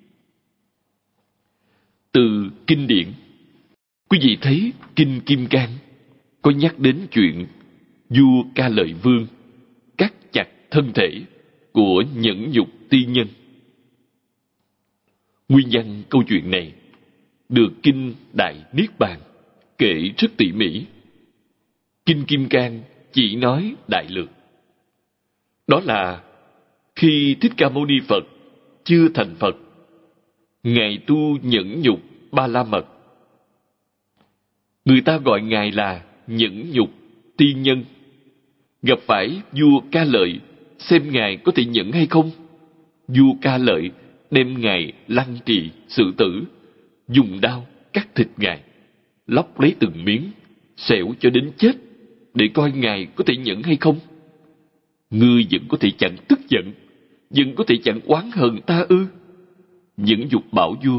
Từ kinh điển, quý vị thấy Kinh Kim Cang có nhắc đến chuyện vua Ca Lợi Vương cắt chặt thân thể của nhẫn nhục ti nhân. Nguyên nhân câu chuyện này được Kinh Đại Niết Bàn kể rất tỉ mỉ. Kinh Kim Cang chỉ nói đại lược. Đó là khi Thích Ca Mâu Ni Phật chưa thành Phật, Ngài tu nhẫn nhục Ba La Mật. Người ta gọi Ngài là nhẫn nhục ti nhân. Gặp phải vua Ca Lợi, xem Ngài có thể nhẫn hay không. Vua Ca Lợi đem Ngài lăng trì xử tử, dùng đao cắt thịt Ngài, lóc lấy từng miếng, xẻo cho đến chết, để coi Ngài có thể nhẫn hay không. Ngươi vẫn có thể chẳng tức giận, vẫn có thể chẳng oán hờn ta ư? Nhẫn dục bảo vua,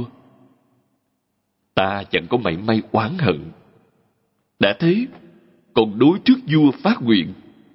ta chẳng có mảy may oán hận. Đã thế, còn đối trước vua phát nguyện,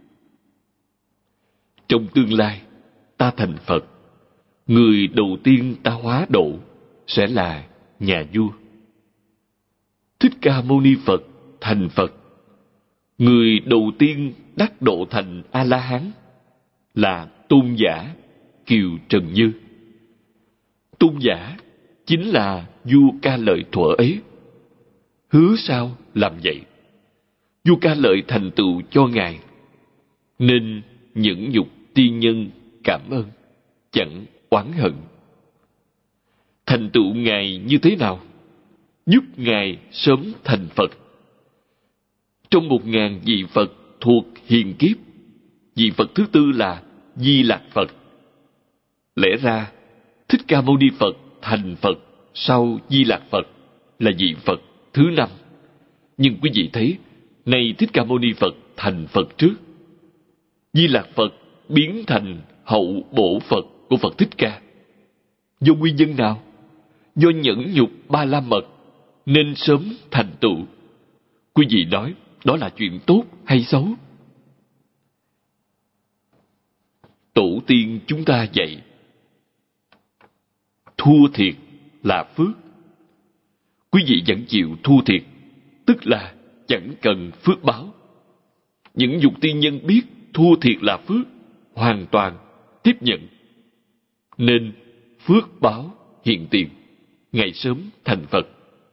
trong tương lai ta thành Phật, người đầu tiên ta hóa độ sẽ là nhà vua. Thích Ca Mâu Ni Phật thành Phật, người đầu tiên đắc độ thành A-la-hán là tôn giả Kiều Trần Như. Tôn giả chính là vua Ca Lợi thuở ấy. Hứa sao làm vậy? Vua Ca Lợi thành tựu cho Ngài, nên nhẫn nhục ti nhân cảm ơn, chẳng oán hận. Thành tựu Ngài như thế nào? Giúp Ngài sớm thành Phật. Trong một ngàn vị Phật thuộc hiền kiếp, vị Phật thứ tư là Di Lạc Phật. Lẽ ra Thích Ca Mâu Ni Phật thành Phật sau Di Lạc Phật là vị Phật thứ năm. Nhưng quý vị thấy, nay Thích Ca Mâu Ni Phật thành Phật trước. Di Lạc Phật biến thành hậu bổ Phật của Phật Thích Ca. Do nguyên nhân nào? Do nhẫn nhục Ba La Mật nên sớm thành tựu. Quý vị nói đó là chuyện tốt hay xấu? Tổ tiên chúng ta dạy, thua thiệt là phước. Quý vị vẫn chịu thua thiệt, tức là chẳng cần phước báo. Những dục tiên nhân biết thua thiệt là phước, hoàn toàn tiếp nhận, nên phước báo hiện tiền, ngày sớm thành Phật.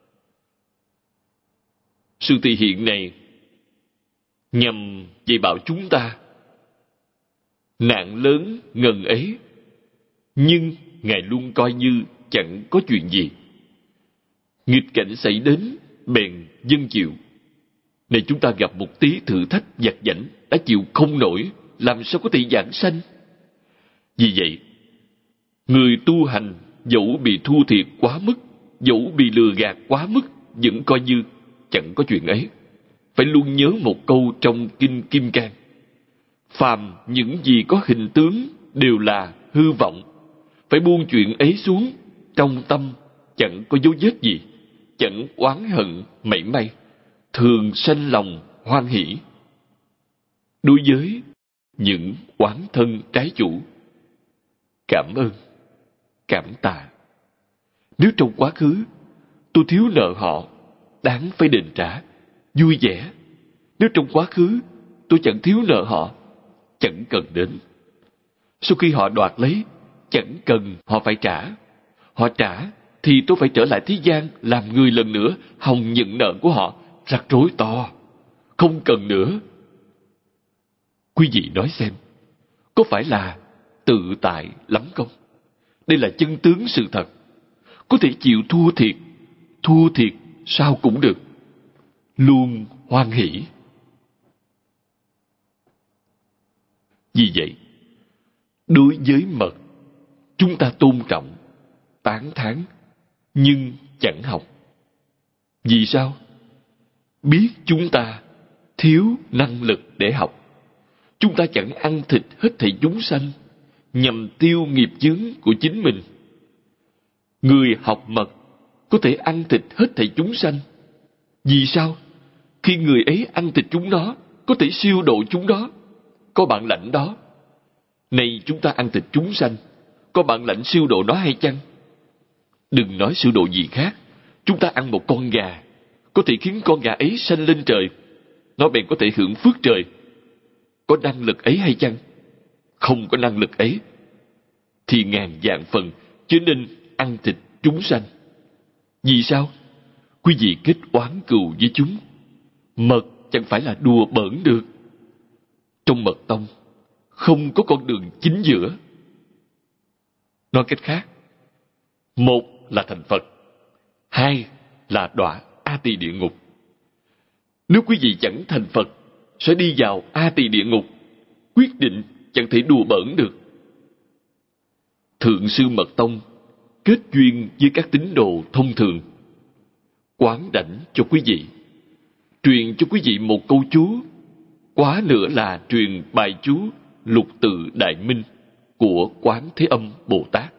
Sự thể hiện này nhằm dạy bảo chúng ta nạn lớn ngần ấy, nhưng Ngài luôn coi như chẳng có chuyện gì. Nghịch cảnh xảy đến bèn dâng chịu. Này chúng ta gặp một tí thử thách vặt vãnh đã chịu không nổi, làm sao có thể giảng sanh? Vì vậy, người tu hành dẫu bị thua thiệt quá mức, dẫu bị lừa gạt quá mức, vẫn coi như chẳng có chuyện ấy. Phải luôn nhớ một câu trong Kinh Kim Cang: phàm những gì có hình tướng đều là hư vọng. Phải buông chuyện ấy xuống, trong tâm chẳng có dấu vết gì, chẳng oán hận mảy may, thường sanh lòng hoan hỷ. Đối với những oán thân trái chủ, cảm ơn cảm tạ. Nếu trong quá khứ tôi thiếu nợ họ, đáng phải đền trả, vui vẻ. Nếu trong quá khứ tôi chẳng thiếu nợ họ, chẳng cần đến. Sau khi họ đoạt lấy, chẳng cần họ phải trả. Họ trả thì tôi phải trở lại thế gian làm người lần nữa, hòng nhận nợ của họ, rắc rối to. Không cần nữa. Quý vị nói xem, có phải là tự tại lắm không? Đây là chân tướng sự thật. Có thể chịu thua thiệt, thua thiệt sao cũng được. Luôn hoan hỷ. Vì vậy, đối với mật, chúng ta tôn trọng, tán thán, nhưng chẳng học. Vì sao? Biết chúng ta thiếu năng lực để học. Chúng ta chẳng ăn thịt hết thảy chúng sanh nhằm tiêu nghiệp chướng của chính mình. Người học mật có thể ăn thịt hết thảy chúng sanh. Vì sao? Khi người ấy ăn thịt chúng nó, có thể siêu độ chúng đó, có bản lãnh đó. Nay chúng ta ăn thịt chúng sanh, có bản lãnh siêu độ nó hay chăng? Đừng nói siêu độ gì khác. Chúng ta ăn một con gà, có thể khiến con gà ấy sanh lên trời, nó bèn có thể hưởng phước trời. Có năng lực ấy hay chăng? Không có năng lực ấy thì ngàn vạn phần chớ nên ăn thịt chúng sanh. Vì sao? Quý vị kết oán cừu với chúng. Mật chẳng phải là đùa bỡn được. Trong mật tông không có con đường chính giữa. Nói cách khác, một là thành Phật, hai là đọa A Tỳ địa ngục. Nếu quý vị chẳng thành Phật, sẽ đi vào A Tỳ địa ngục, quyết định chẳng thể đùa bỡn được. Thượng sư Mật Tông kết duyên với các tín đồ thông thường, quán đảnh cho quý vị, truyền cho quý vị một câu chú, quá nữa là truyền bài chú Lục Tự Đại Minh của Quán Thế Âm Bồ Tát.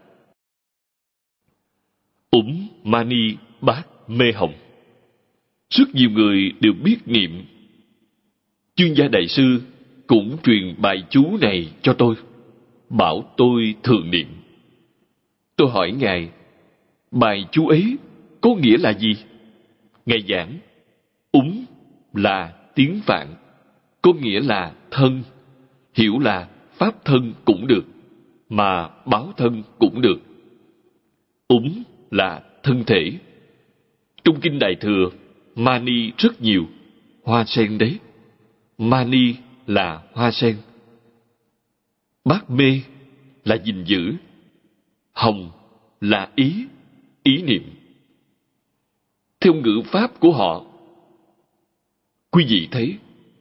Ủng Mani Bát Mê Hồng. Rất nhiều người đều biết niệm. Chuyên gia đại sư cũng truyền bài chú này cho tôi, bảo tôi thường niệm. Tôi hỏi Ngài, bài chú ấy có nghĩa là gì? Ngài giảng, úng là tiếng Phạn, có nghĩa là thân, hiểu là pháp thân cũng được, mà báo thân cũng được. Úng là thân thể. Trong kinh Đại Thừa, mani rất nhiều, hoa sen đấy. Mani là hoa sen. Bát mê là gìn giữ. Hồng là ý, ý niệm. Theo ngữ pháp của họ, quý vị thấy,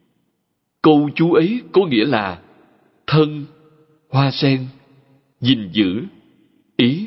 câu chú ấy có nghĩa là thân, hoa sen, gìn giữ, ý.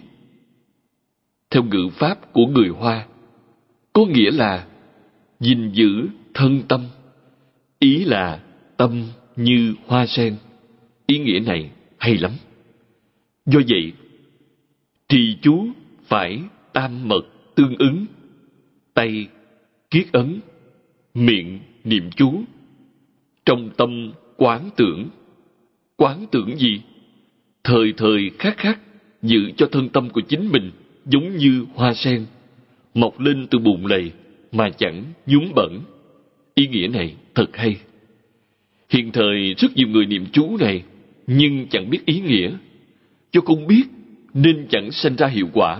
Theo ngữ pháp của người Hoa, có nghĩa là gìn giữ thân tâm, ý là tâm như hoa sen. Ý nghĩa này hay lắm. Do vậy, trì chú phải tam mật tương ứng, tay kiết ấn, miệng niệm chú, trong tâm quán tưởng. Quán tưởng gì? Thời thời khắc khắc giữ cho thân tâm của chính mình giống như hoa sen, mọc lên từ bùn lầy mà chẳng nhúm bẩn. Ý nghĩa này thật hay. Hiện thời rất nhiều người niệm chú này nhưng chẳng biết ý nghĩa. Do không biết nên chẳng sanh ra hiệu quả.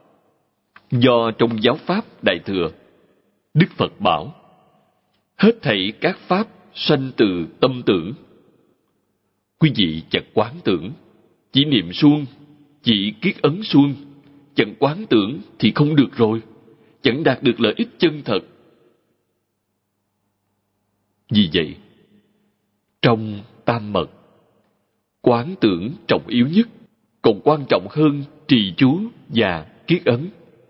Do trong giáo pháp Đại Thừa, Đức Phật bảo, hết thảy các pháp sanh từ tâm tưởng. Quý vị chẳng quán tưởng, chỉ niệm suông, chỉ kiết ấn suông, chẳng quán tưởng thì không được rồi, chẳng đạt được lợi ích chân thật. Vì vậy, trong tam mật, quán tưởng trọng yếu nhất, còn quan trọng hơn trì chú và kiết ấn.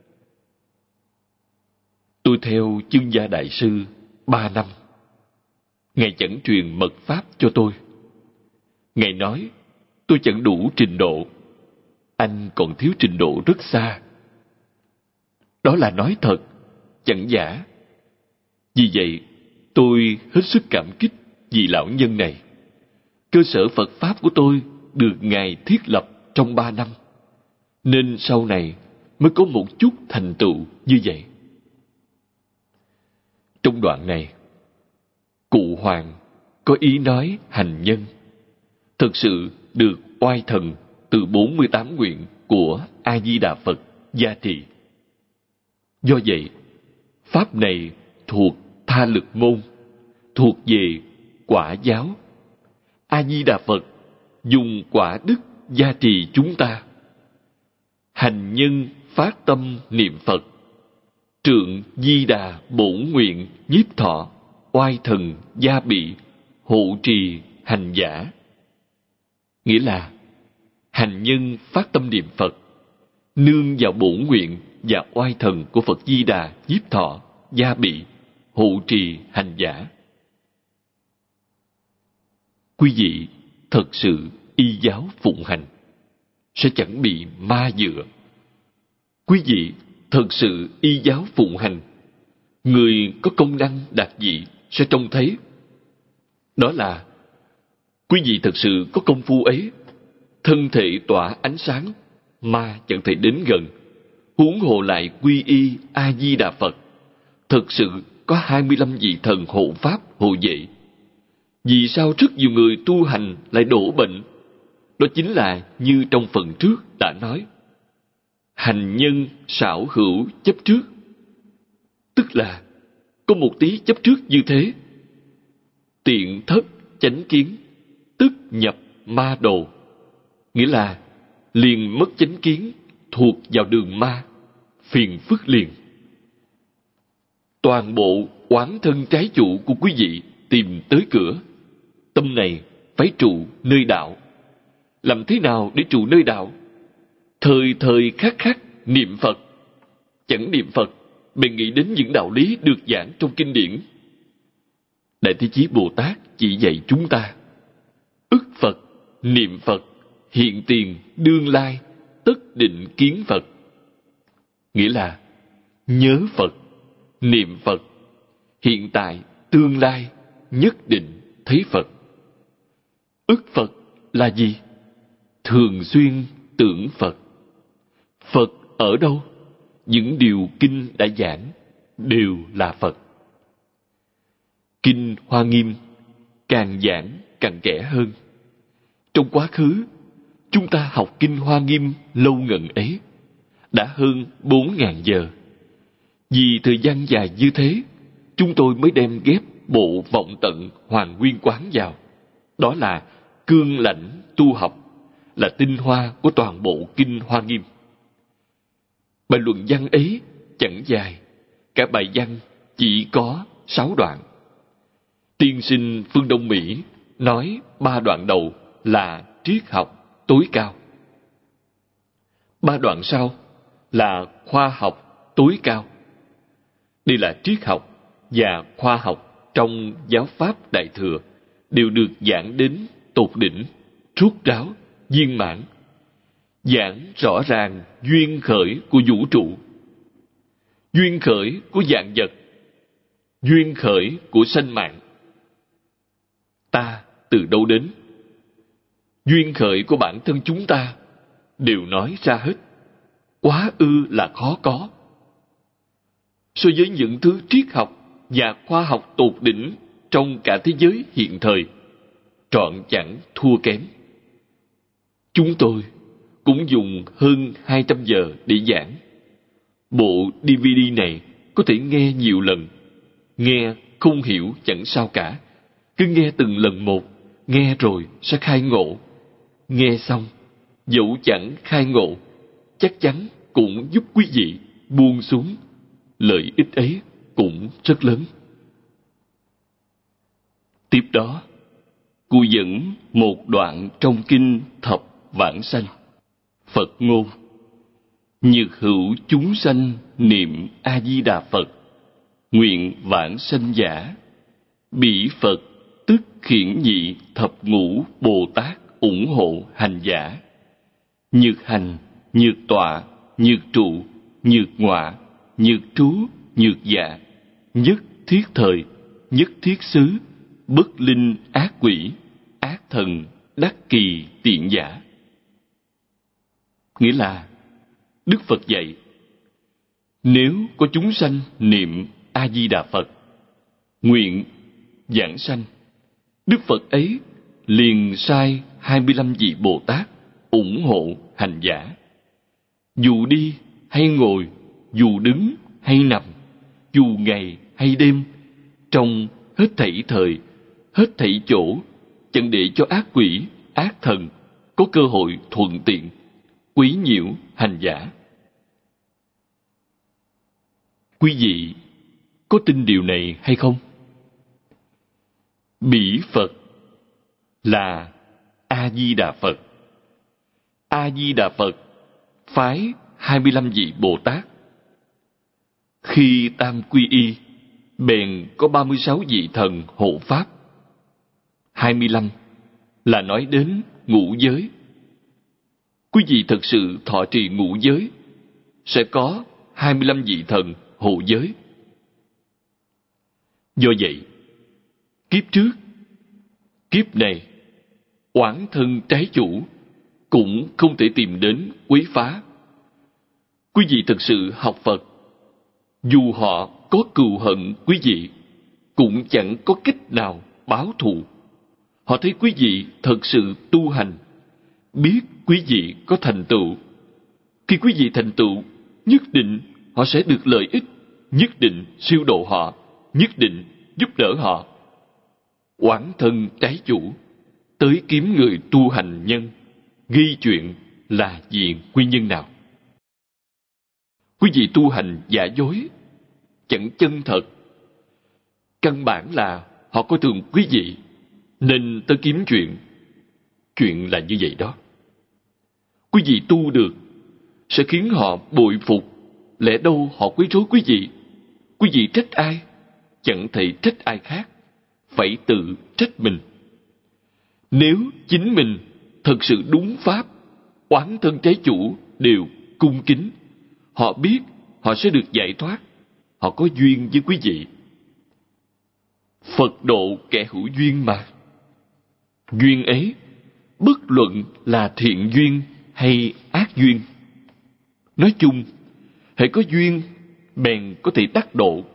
Tôi theo Chương Gia Đại Sư ba năm. Ngài chẳng truyền mật pháp cho tôi. Ngài nói, tôi chẳng đủ trình độ. Anh còn thiếu trình độ rất xa. Đó là nói thật, chẳng giả. Vì vậy, tôi hết sức cảm kích vị lão nhân này. Cơ sở Phật Pháp của tôi được Ngài thiết lập trong ba năm. nên sau này mới có một chút thành tựu như vậy. Trong đoạn này, Cụ Hoàng có ý nói hành nhân thực sự được oai thần từ bốn mươi tám nguyện của A-di-đà Phật gia trì. Do vậy, pháp này thuộc tha lực môn, thuộc về quả giáo. A-di-đà Phật dùng quả đức gia trì chúng ta. Hành nhân phát tâm niệm Phật, trượng di đà bổn nguyện nhiếp thọ, oai thần gia bị, hộ trì hành giả. Nghĩa là hành nhân phát tâm niệm Phật, nương vào bổn nguyện và oai thần của Phật Di Đà nhiếp thọ, gia bị, hộ trì hành giả. Quý vị thật sự y giáo phụng hành, sẽ chẳng bị ma dựa. Quý vị thật sự y giáo phụng hành, người có công năng đạt vị sẽ trông thấy. Đó là quý vị thật sự có công phu ấy, thân thể tỏa ánh sáng, ma chẳng thể đến gần. Huống hồ lại quy y A-di-đà Phật, thật sự có hai mươi lăm vị thần hộ pháp hộ vệ. Vì sao rất nhiều người tu hành lại đổ bệnh? Đó chính là như trong phần trước đã nói, hành nhân xảo hữu chấp trước. Tức là có một tí chấp trước như thế. Tiện thất chánh kiến, tức nhập ma đồ. Nghĩa là liền mất chánh kiến, thuộc vào đường ma, phiền phức liền. Toàn bộ oán thân trái chủ của quý vị tìm tới cửa. Tâm này phải trụ nơi đạo. Làm thế nào để trụ nơi đạo? Thời thời khắc khắc niệm Phật. Chẳng niệm Phật, bèn nghĩ đến những đạo lý được giảng trong kinh điển. Đại Thế Chí Bồ Tát chỉ dạy chúng ta: ức Phật, niệm Phật, hiện tiền, đương lai, tất định kiến Phật. Nghĩa là nhớ Phật, niệm Phật, hiện tại, tương lai, nhất định thấy Phật. Ức Phật là gì? Thường xuyên tưởng Phật. Phật ở đâu? Những điều kinh đã giảng đều là Phật. Kinh Hoa Nghiêm càng giảng càng kẽ hơn. Trong quá khứ, chúng ta học Kinh Hoa Nghiêm lâu ngần ấy, đã hơn bốn ngàn giờ. Vì thời gian dài như thế, chúng tôi mới đem ghép bộ Vọng Tận Hoàn Nguyên Quán vào. Đó là cương lãnh tu học, là tinh hoa của toàn bộ Kinh Hoa Nghiêm. Bài luận văn ấy chẳng dài, cả bài văn chỉ có sáu đoạn. Tiên sinh phương Đông Mỹ nói ba đoạn đầu là triết học tối cao. Ba đoạn sau là khoa học tối cao. Đây là triết học và khoa học trong giáo pháp Đại Thừa đều được giảng đến tột đỉnh, rốt ráo, viên mãn, giảng rõ ràng duyên khởi của vũ trụ, duyên khởi của vạn vật, duyên khởi của sanh mạng. Ta từ đâu đến? Duyên khởi của bản thân chúng ta đều nói ra hết. Quá ư là khó có. So với những thứ triết học và khoa học tột đỉnh trong cả thế giới hiện thời, trọn chẳng thua kém. Chúng tôi cũng dùng hơn hai trăm giờ để giảng. Bộ đê vê đê này có thể nghe nhiều lần. Nghe không hiểu chẳng sao cả. Cứ nghe từng lần một, nghe rồi sẽ khai ngộ. Nghe xong, dẫu chẳng khai ngộ, chắc chắn cũng giúp quý vị buông xuống. Lợi ích ấy cũng rất lớn. Tiếp đó, cô dẫn một đoạn trong kinh Thập Vãng Sanh. Phật ngôn: nhược hữu chúng sanh niệm A-di-đà Phật, nguyện vãng sanh giả. Bỉ Phật tức khiển nhị thập ngũ Bồ Tát ủng hộ hành giả. Nhược hành, nhược tọa, nhược trụ, nhược ngọa, nhược trú, nhược dạ, nhất thiết thời, nhất thiết xứ, bất linh ác quỷ, ác thần, đắc kỳ tiện giả. Nghĩa là Đức Phật dạy, nếu có chúng sanh niệm A-di-đà Phật, nguyện giảng sanh, Đức Phật ấy liền sai hai mươi lăm vị Bồ Tát ủng hộ hành giả. Dù đi hay ngồi, dù đứng hay nằm, dù ngày hay đêm, trong hết thảy thời, hết thảy chỗ, chẳng để cho ác quỷ, ác thần có cơ hội thuận tiện quấy nhiễu hành giả. Quý vị có tin điều này hay không? Bỉ Phật là A-di-đà Phật. A-di-đà Phật phái hai mươi lăm vị Bồ Tát. Khi tam quy y, bèn có ba mươi sáu vị thần hộ pháp. hai mươi lăm là nói đến ngũ giới. Quý vị thật sự thọ trì ngũ giới, sẽ có hai mươi lăm vị thần hộ giới. Do vậy, kiếp trước, kiếp này, oán thân trái chủ cũng không thể tìm đến quấy phá. Quý vị thật sự học Phật, dù họ có cừu hận quý vị, cũng chẳng có cách nào báo thù. Họ thấy quý vị thật sự tu hành, biết quý vị có thành tựu. Khi quý vị thành tựu, nhất định họ sẽ được lợi ích, nhất định siêu độ họ, nhất định giúp đỡ họ. Oán thân trái chủ tới kiếm người tu hành nhân, ghi chuyện là vì nguyên nhân nào? Quý vị tu hành giả dối, chẳng chân thật. Căn bản là họ coi thường quý vị, nên tới kiếm chuyện. Chuyện là như vậy đó. Quý vị tu được, sẽ khiến họ bội phục. Lẽ đâu họ quấy rối quý vị? Quý vị trách ai? Chẳng thể trách ai khác, phải tự trách mình. Nếu chính mình thật sự đúng pháp, oán thân trái chủ đều cung kính, họ biết họ sẽ được giải thoát, họ có duyên với quý vị. Phật độ kẻ hữu duyên mà. Duyên ấy, bất luận là thiện duyên hay ác duyên. Nói chung, hễ có duyên, bèn có thể đắc độ.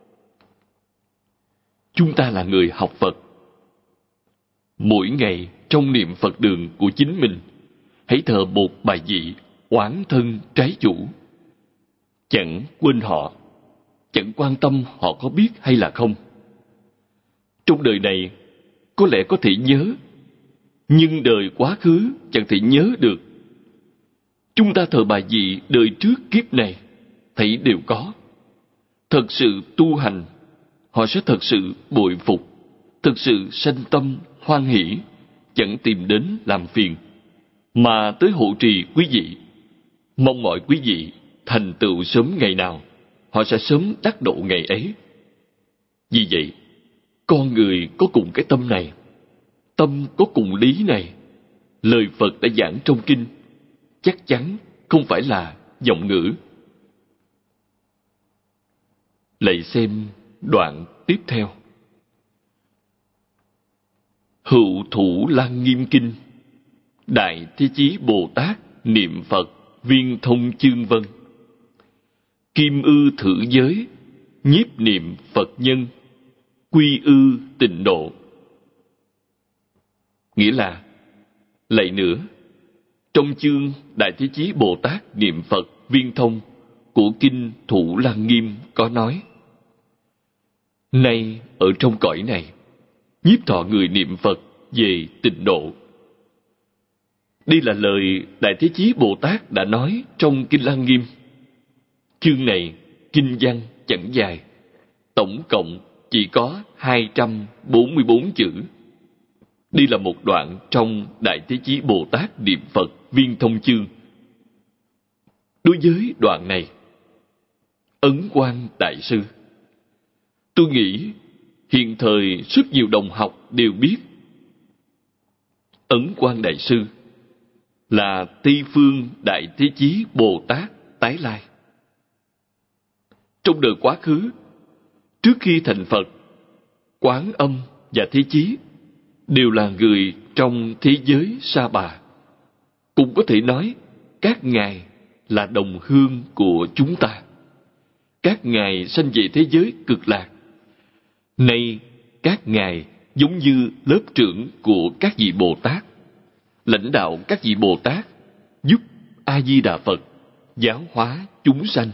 Chúng ta là người học Phật. Mỗi ngày trong niệm Phật đường của chính mình, hãy thờ một bài vị oán thân trái chủ. Chẳng quên họ, chẳng quan tâm họ có biết hay là không. Trong đời này, có lẽ có thể nhớ, nhưng đời quá khứ chẳng thể nhớ được. Chúng ta thờ bài vị đời trước kiếp này, thấy đều có. Thật sự tu hành, họ sẽ thật sự bội phục, thật sự sanh tâm hoan hỷ, chẳng tìm đến làm phiền, mà tới hộ trì quý vị. Mong mọi quý vị thành tựu sớm ngày nào, họ sẽ sớm đắc độ ngày ấy. Vì vậy, con người có cùng cái tâm này, tâm có cùng lý này, lời Phật đã giảng trong kinh, chắc chắn không phải là giọng ngữ. Lại xem đoạn tiếp theo. Hữu Thủ Lăng Nghiêm Kinh, Đại Thế Chí Bồ Tát niệm Phật viên thông chương vân. Kim ư thử giới, nhiếp niệm Phật nhân, quy ư tịnh độ. Nghĩa là, lại nữa, trong chương Đại Thế Chí Bồ Tát niệm Phật viên thông của kinh Thủ Lăng Nghiêm có nói: nay ở trong cõi này, nhiếp thọ người niệm Phật về tịnh độ. Đây là lời Đại Thế Chí Bồ Tát đã nói trong kinh Lăng Nghiêm. Chương này kinh văn chẳng dài, tổng cộng chỉ có hai trăm bốn mươi bốn chữ. Đây là một đoạn trong Đại Thế Chí Bồ Tát niệm Phật viên thông chương. Đối với đoạn này, Ấn Quang Đại Sư, tôi nghĩ hiện thời rất nhiều đồng học đều biết Ấn Quang Đại Sư là Tây Phương Đại Thế Chí Bồ Tát tái lai. Trong đời quá khứ, trước khi thành Phật, Quán Âm và Thế Chí đều là người trong thế giới Sa Bà. Cũng có thể nói các ngài là đồng hương của chúng ta. Các ngài sanh về thế giới cực lạc. Nay các ngài giống như lớp trưởng của các vị Bồ Tát, lãnh đạo các vị Bồ Tát, giúp A Di Đà Phật giáo hóa chúng sanh.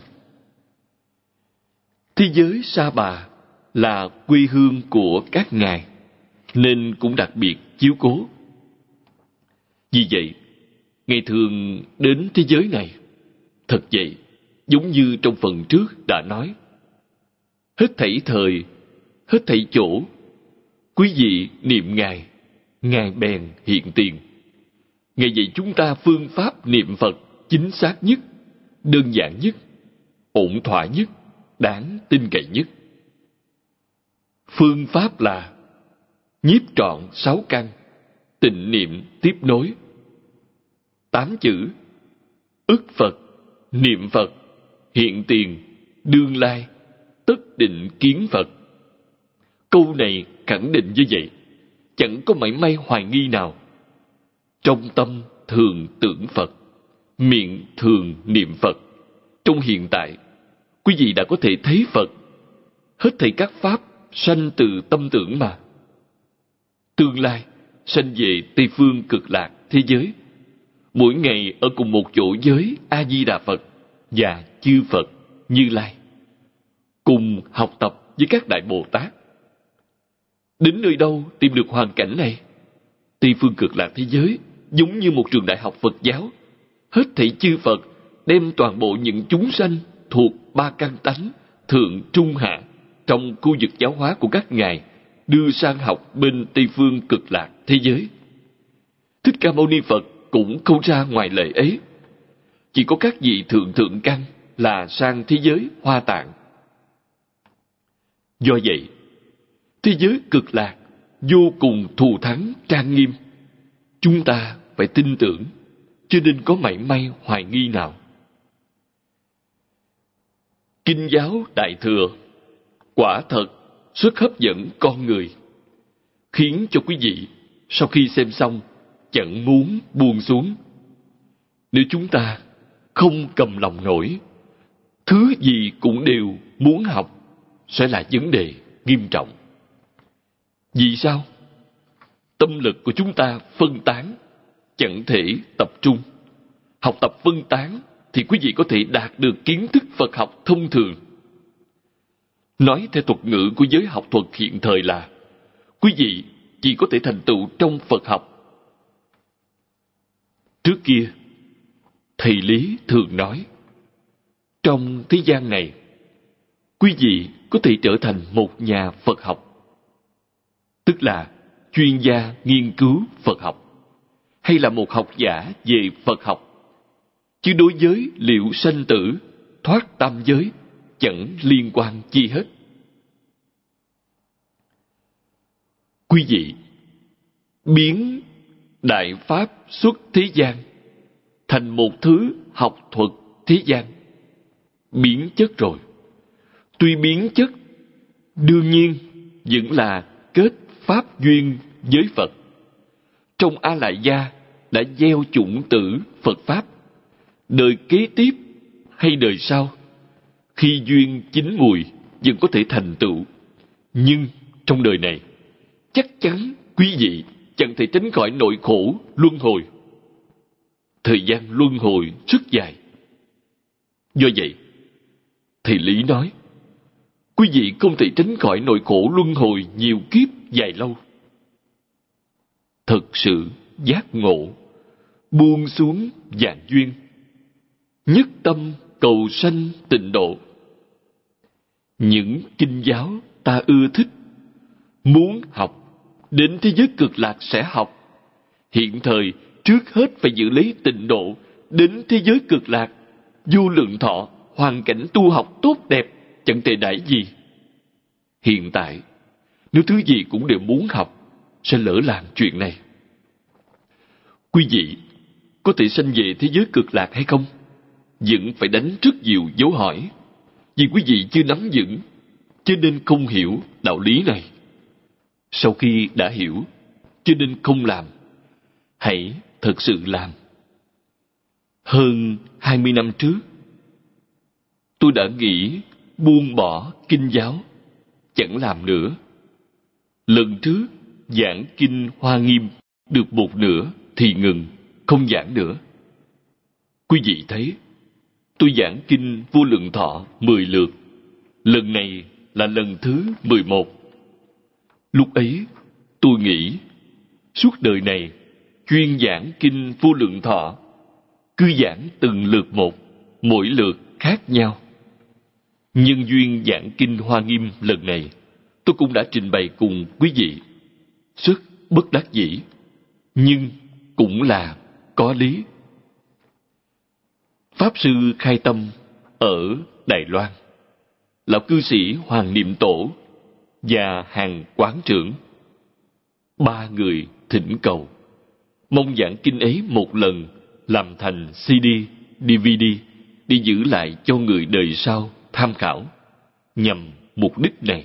Thế giới Sa Bà là quê hương của các ngài, nên cũng đặc biệt chiếu cố. Vì vậy, ngài thường đến thế giới này. Thật vậy, giống như trong phần trước đã nói, hết thảy thời, hết thảy chỗ, quý vị niệm ngài, ngài bèn hiện tiền. Ngài dạy chúng ta phương pháp niệm Phật chính xác nhất, đơn giản nhất, ổn thỏa nhất, đáng tin cậy nhất. Phương pháp là nhiếp trọn sáu căn, tịnh niệm tiếp nối. Tám chữ: ức Phật, niệm Phật, hiện tiền, đương lai, tất định kiến Phật. Câu này khẳng định như vậy, chẳng có mảy may hoài nghi nào. Trong tâm thường tưởng Phật, miệng thường niệm Phật. Trong hiện tại, quý vị đã có thể thấy Phật. Hết thảy các pháp sanh từ tâm tưởng mà. Tương lai sanh về Tây Phương Cực Lạc thế giới, mỗi ngày ở cùng một chỗ với A Di Đà Phật và chư Phật Như Lai, cùng học tập với các đại Bồ Tát. Đến nơi đâu tìm được hoàn cảnh này? Tây Phương Cực Lạc thế giới giống như một trường đại học Phật giáo. Hết thảy chư Phật đem toàn bộ những chúng sanh thuộc ba căn tánh thượng trung hạ trong khu vực giáo hóa của các ngài đưa sang học bên Tây Phương Cực Lạc thế giới. Thích Ca Mâu Ni Phật cũng không ra ngoài lệ ấy. Chỉ có các vị thượng thượng căn là sang thế giới Hoa Tạng. Do vậy, thế giới Cực Lạc vô cùng thù thắng trang nghiêm. Chúng ta phải tin tưởng, cho nên có mảy may hoài nghi nào. Kinh giáo Đại Thừa quả thật rất hấp dẫn con người, khiến cho quý vị sau khi xem xong chẳng muốn buông xuống. Nếu chúng ta không cầm lòng nổi, thứ gì cũng đều muốn học, sẽ là vấn đề nghiêm trọng. Vì sao? Tâm lực của chúng ta phân tán, chẳng thể tập trung. Học tập phân tán thì quý vị có thể đạt được kiến thức Phật học thông thường. Nói theo thuật ngữ của giới học thuật hiện thời là quý vị chỉ có thể thành tựu trong Phật học. Trước kia, thầy Lý thường nói, trong thế gian này, quý vị có thể trở thành một nhà Phật học, tức là chuyên gia nghiên cứu Phật học, hay là một học giả về Phật học. Chứ đối với liệu sanh tử, thoát tam giới, chẳng liên quan chi hết. Quý vị biến đại pháp xuất thế gian thành một thứ học thuật thế gian, biến chất rồi. Tuy biến chất, đương nhiên vẫn là kết pháp duyên với Phật. Trong A Lại Gia đã gieo chủng tử Phật Pháp. Đời kế tiếp hay đời sau, khi duyên chín mùi vẫn có thể thành tựu. Nhưng trong đời này, chắc chắn quý vị chẳng thể tránh khỏi nỗi khổ luân hồi. Thời gian luân hồi rất dài. Do vậy, thầy Lý nói, quý vị không thể tránh khỏi nỗi khổ luân hồi nhiều kiếp dài lâu. Thật sự giác ngộ, buông xuống vạn duyên, nhất tâm cầu sanh tịnh độ. Những kinh giáo ta ưa thích, muốn học, đến thế giới Cực Lạc sẽ học. Hiện thời, trước hết phải giữ lấy tịnh độ, đến thế giới Cực Lạc, vô lượng thọ, hoàn cảnh tu học tốt đẹp, chẳng tệ đại gì. Hiện tại, nếu thứ gì cũng đều muốn học, sẽ lỡ làm chuyện này. Quý vị có thể sanh về thế giới Cực Lạc hay không? Vẫn phải đánh rất nhiều dấu hỏi, vì quý vị chưa nắm vững, cho nên không hiểu đạo lý này. Sau khi đã hiểu, cho nên không làm. Hãy thật sự làm. Hơn hai mươi năm trước, tôi đã nghĩ buông bỏ kinh giáo, chẳng làm nữa. Lần trước giảng kinh Hoa Nghiêm được một nửa thì ngừng, không giảng nữa. Quý vị thấy, tôi giảng kinh Vô Lượng Thọ mười lượt. Lần này là lần thứ mười một. Lúc ấy, tôi nghĩ, suốt đời này, chuyên giảng kinh Vô Lượng Thọ, cứ giảng từng lượt một, mỗi lượt khác nhau. Nhân duyên giảng kinh Hoa Nghiêm lần này, tôi cũng đã trình bày cùng quý vị. Rất bất đắc dĩ, nhưng cũng là có lý. Pháp sư Khai Tâm ở Đài Loan, lão cư sĩ Hoàng Niệm Tổ và hàng quán trưởng, ba người thỉnh cầu mong giảng kinh ấy một lần làm thành xê đê, đê vê đê để giữ lại cho người đời sau tham khảo, nhằm mục đích này.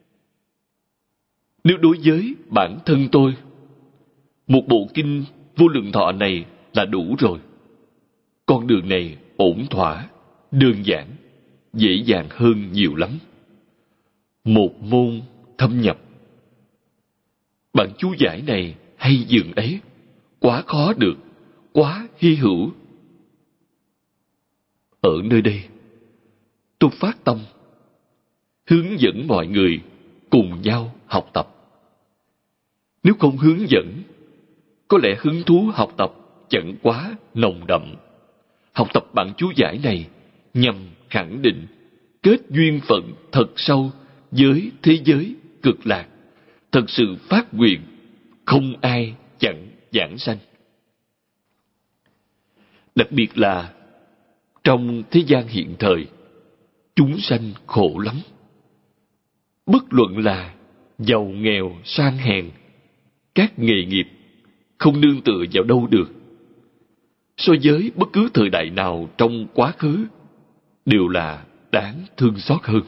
Nếu đối với bản thân tôi, một bộ kinh Vô Lượng Thọ này là đủ rồi. Con đường này ổn thỏa, đơn giản, dễ dàng hơn nhiều lắm. Một môn thâm nhập. Bản chú giải này hay dường ấy, quá khó được, quá hy hữu. Ở nơi đây, tôi phát tâm hướng dẫn mọi người cùng nhau học tập. Nếu không hướng dẫn, có lẽ hứng thú học tập chẳng quá nồng đậm. Học tập bản chú giải này nhằm khẳng định kết duyên phận thật sâu với thế giới cực lạc, thật sự phát nguyện, không ai chặn giảng sanh. Đặc biệt là trong thế gian hiện thời, chúng sanh khổ lắm. Bất luận là giàu nghèo sang hèn, các nghề nghiệp không nương tựa vào đâu được. So với bất cứ thời đại nào trong quá khứ, đều là đáng thương xót hơn.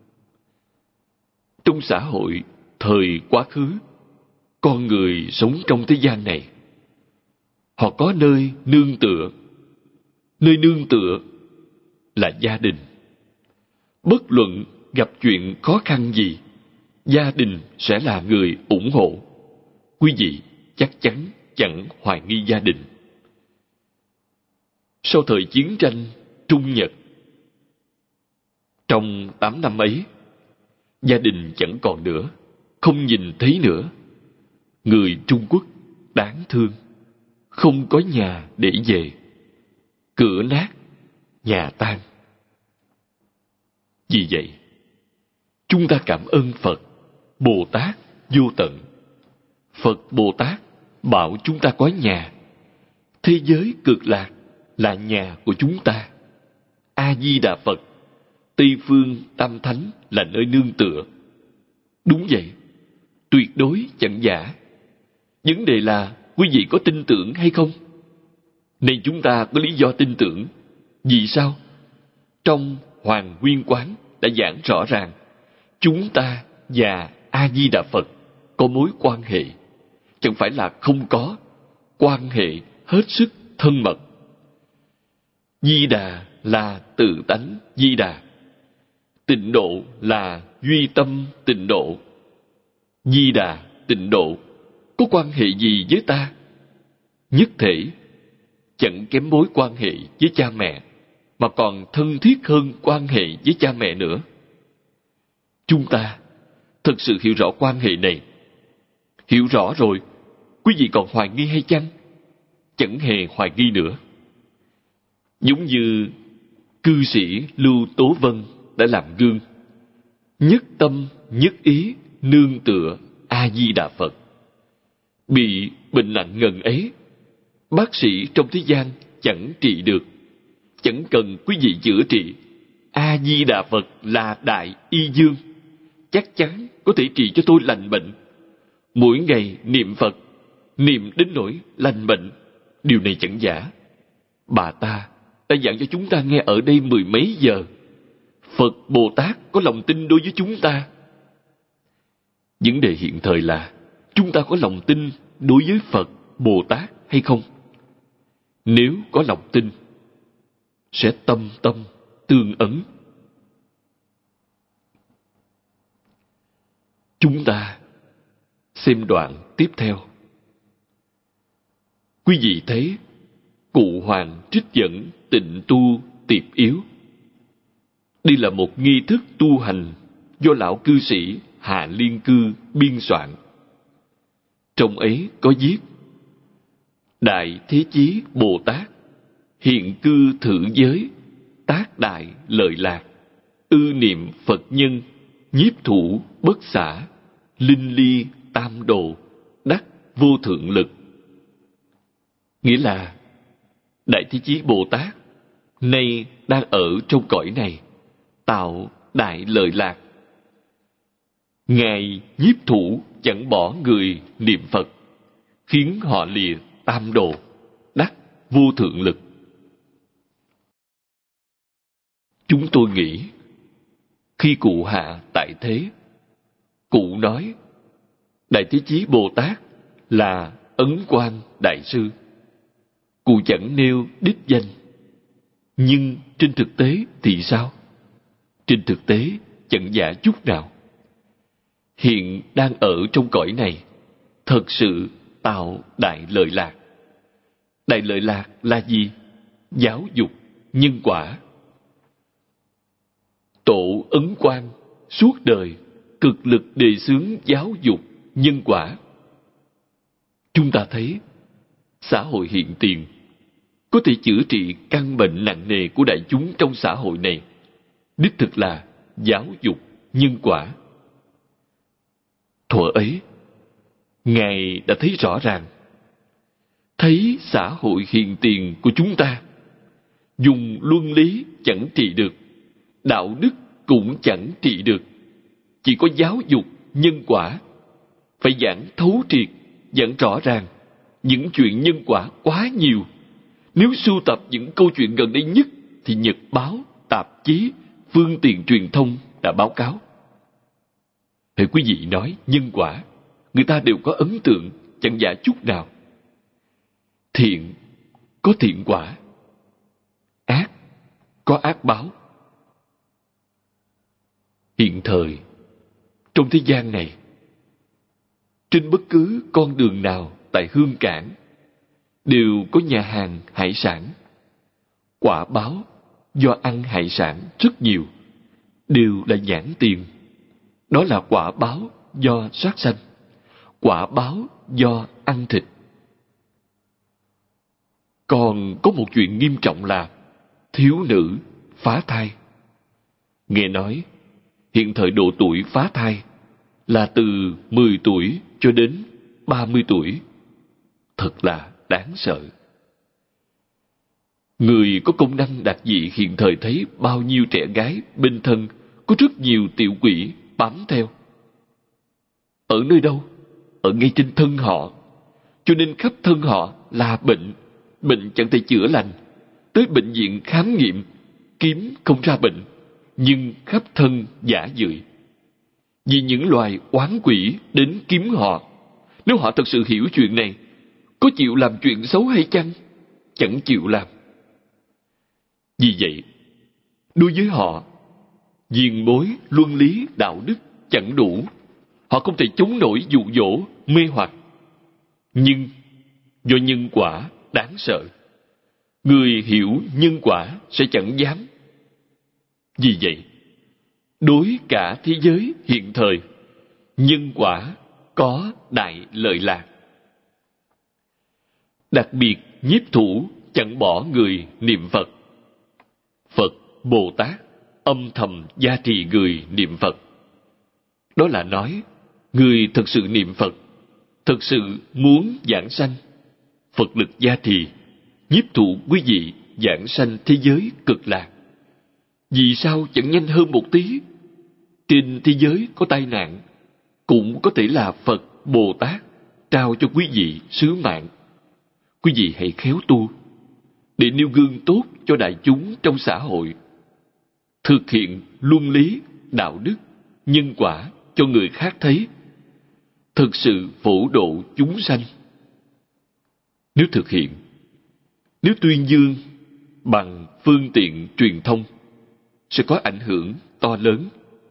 Trong xã hội thời quá khứ, con người sống trong thế gian này, họ có nơi nương tựa. Nơi nương tựa là gia đình. Bất luận gặp chuyện khó khăn gì, gia đình sẽ là người ủng hộ. Quý vị chắc chắn chẳng hoài nghi gia đình. Sau thời chiến tranh Trung Nhật, trong tám năm ấy, gia đình chẳng còn nữa, không nhìn thấy nữa. Người Trung Quốc đáng thương, không có nhà để về. Cửa nát, nhà tan. Vì vậy, chúng ta cảm ơn Phật, Bồ Tát vô tận. Phật Bồ Tát bảo chúng ta có nhà. Thế giới cực lạc là nhà của chúng ta. A-di-đà Phật, Tây phương Tam Thánh là nơi nương tựa. Đúng vậy, tuyệt đối chẳng giả. Vấn đề là quý vị có tin tưởng hay không? Nên chúng ta có lý do tin tưởng. Vì sao? Trong Hoàng Nguyên Quán đã giảng rõ ràng, chúng ta và A-di-đà Phật có mối quan hệ, chẳng phải là không có, quan hệ hết sức thân mật. Di Đà là tự tánh Di Đà. Tịnh độ là duy tâm tịnh độ. Di Đà tịnh độ có quan hệ gì với ta? Nhất thể, chẳng kém mối quan hệ với cha mẹ, mà còn thân thiết hơn quan hệ với cha mẹ nữa. Chúng ta thực sự hiểu rõ quan hệ này. Hiểu rõ rồi, quý vị còn hoài nghi hay chăng? Chẳng hề hoài nghi nữa. Giống như cư sĩ Lưu Tố Vân đã làm gương, nhất tâm nhất ý nương tựa A-di-đà Phật. Bị bệnh nặng ngần ấy, bác sĩ trong thế gian chẳng trị được, chẳng cần quý vị chữa trị. A-di-đà Phật là đại y dương, chắc chắn có thể trị cho tôi lành bệnh. Mỗi ngày niệm Phật, niệm đến nỗi lành bệnh, điều này chẳng giả. Bà ta đã giảng cho chúng ta nghe ở đây mười mấy giờ. Phật Bồ Tát có lòng tin đối với chúng ta. Vấn đề hiện thời là chúng ta có lòng tin đối với Phật Bồ Tát hay không? Nếu có lòng tin, sẽ tâm tâm tương ấn. Chúng ta xem đoạn tiếp theo. Quý vị thấy Cụ Hoàng trích dẫn Tịnh Tu Tiệp Yếu. Đây là một nghi thức tu hành do lão cư sĩ Hạ Liên Cư biên soạn. Trong ấy có viết: Đại Thế Chí Bồ Tát hiện cư thử giới, tác đại lợi lạc, ư niệm Phật nhân, nhiếp thủ bất xả, linh ly tam độ, đắc vô thượng lực. Nghĩa là Đại Thế Chí Bồ Tát nay đang ở trong cõi này, tạo đại lợi lạc. Ngài nhiếp thủ chẳng bỏ người niệm Phật, khiến họ lìa tam độ, đắc vô thượng lực. Chúng tôi nghĩ, khi Cụ hạ tại thế, Cụ nói Đại Thế Chí Bồ Tát là Ấn Quang Đại Sư. Cụ chẳng nêu đích danh. Nhưng trên thực tế thì sao? Trên thực tế chẳng giả chút nào. Hiện đang ở trong cõi này, thật sự tạo đại lợi lạc. Đại lợi lạc là gì? Giáo dục, nhân quả. Tổ Ấn Quang suốt đời cực lực đề xướng giáo dục, nhân quả. Chúng ta thấy xã hội hiện tiền có thể chữa trị căn bệnh nặng nề của đại chúng trong xã hội này, đích thực là giáo dục, nhân quả. Thuở ấy, Ngài đã thấy rõ ràng, thấy xã hội hiện tiền của chúng ta dùng luân lý chẳng trị được, đạo đức cũng chẳng trị được, chỉ có giáo dục, nhân quả. Phải giảng thấu triệt, giảng rõ ràng. Những chuyện nhân quả quá nhiều. Nếu sưu tập những câu chuyện gần đây nhất thì nhật báo, tạp chí, phương tiện truyền thông đã báo cáo. Hễ quý vị nói nhân quả, người ta đều có ấn tượng, chẳng giả chút nào. Thiện có thiện quả, ác có ác báo. Hiện thời, trong thế gian này, trên bất cứ con đường nào tại Hương Cảng, đều có nhà hàng hải sản. Quả báo do ăn hải sản rất nhiều, đều là nhãn tiền. Đó là quả báo do sát sanh, quả báo do ăn thịt. Còn có một chuyện nghiêm trọng là thiếu nữ phá thai. Nghe nói, hiện thời độ tuổi phá thai là từ mười tuổi cho đến ba mươi tuổi. Thật là đáng sợ. Người có công năng đặc dị hiện thời thấy bao nhiêu trẻ gái bên thân có rất nhiều tiểu quỷ bám theo. Ở nơi đâu? Ở ngay trên thân họ. Cho nên khắp thân họ là bệnh. Bệnh chẳng thể chữa lành. Tới bệnh viện khám nghiệm, kiếm không ra bệnh, nhưng khắp thân giả dưỡi. Vì những loài oán quỷ đến kiếm họ. Nếu họ thật sự hiểu chuyện này, có chịu làm chuyện xấu hay chăng? Chẳng chịu làm. Vì vậy, đối với họ, diền bối, luân lý, đạo đức chẳng đủ. Họ không thể chống nổi dụ dỗ, mê hoặc. Nhưng do nhân quả đáng sợ, người hiểu nhân quả sẽ chẳng dám. Vì vậy, đối cả thế giới hiện thời, nhân quả có đại lợi lạc. Đặc biệt nhiếp thủ chẳng bỏ người niệm Phật. Phật, Bồ Tát âm thầm gia trì người niệm Phật. Đó là nói, người thật sự niệm Phật, thật sự muốn giảng sanh, Phật lực gia trì, nhiếp thủ quý vị giảng sanh thế giới cực lạc. Vì sao chẳng nhanh hơn một tí? Trên thế giới có tai nạn, cũng có thể là Phật, Bồ Tát trao cho quý vị sứ mạng. Quý vị hãy khéo tu, để nêu gương tốt cho đại chúng trong xã hội. Thực hiện luân lý, đạo đức, nhân quả cho người khác thấy. Thực sự phổ độ chúng sanh. Nếu thực hiện, nếu tuyên dương, bằng phương tiện truyền thông sẽ có ảnh hưởng to lớn.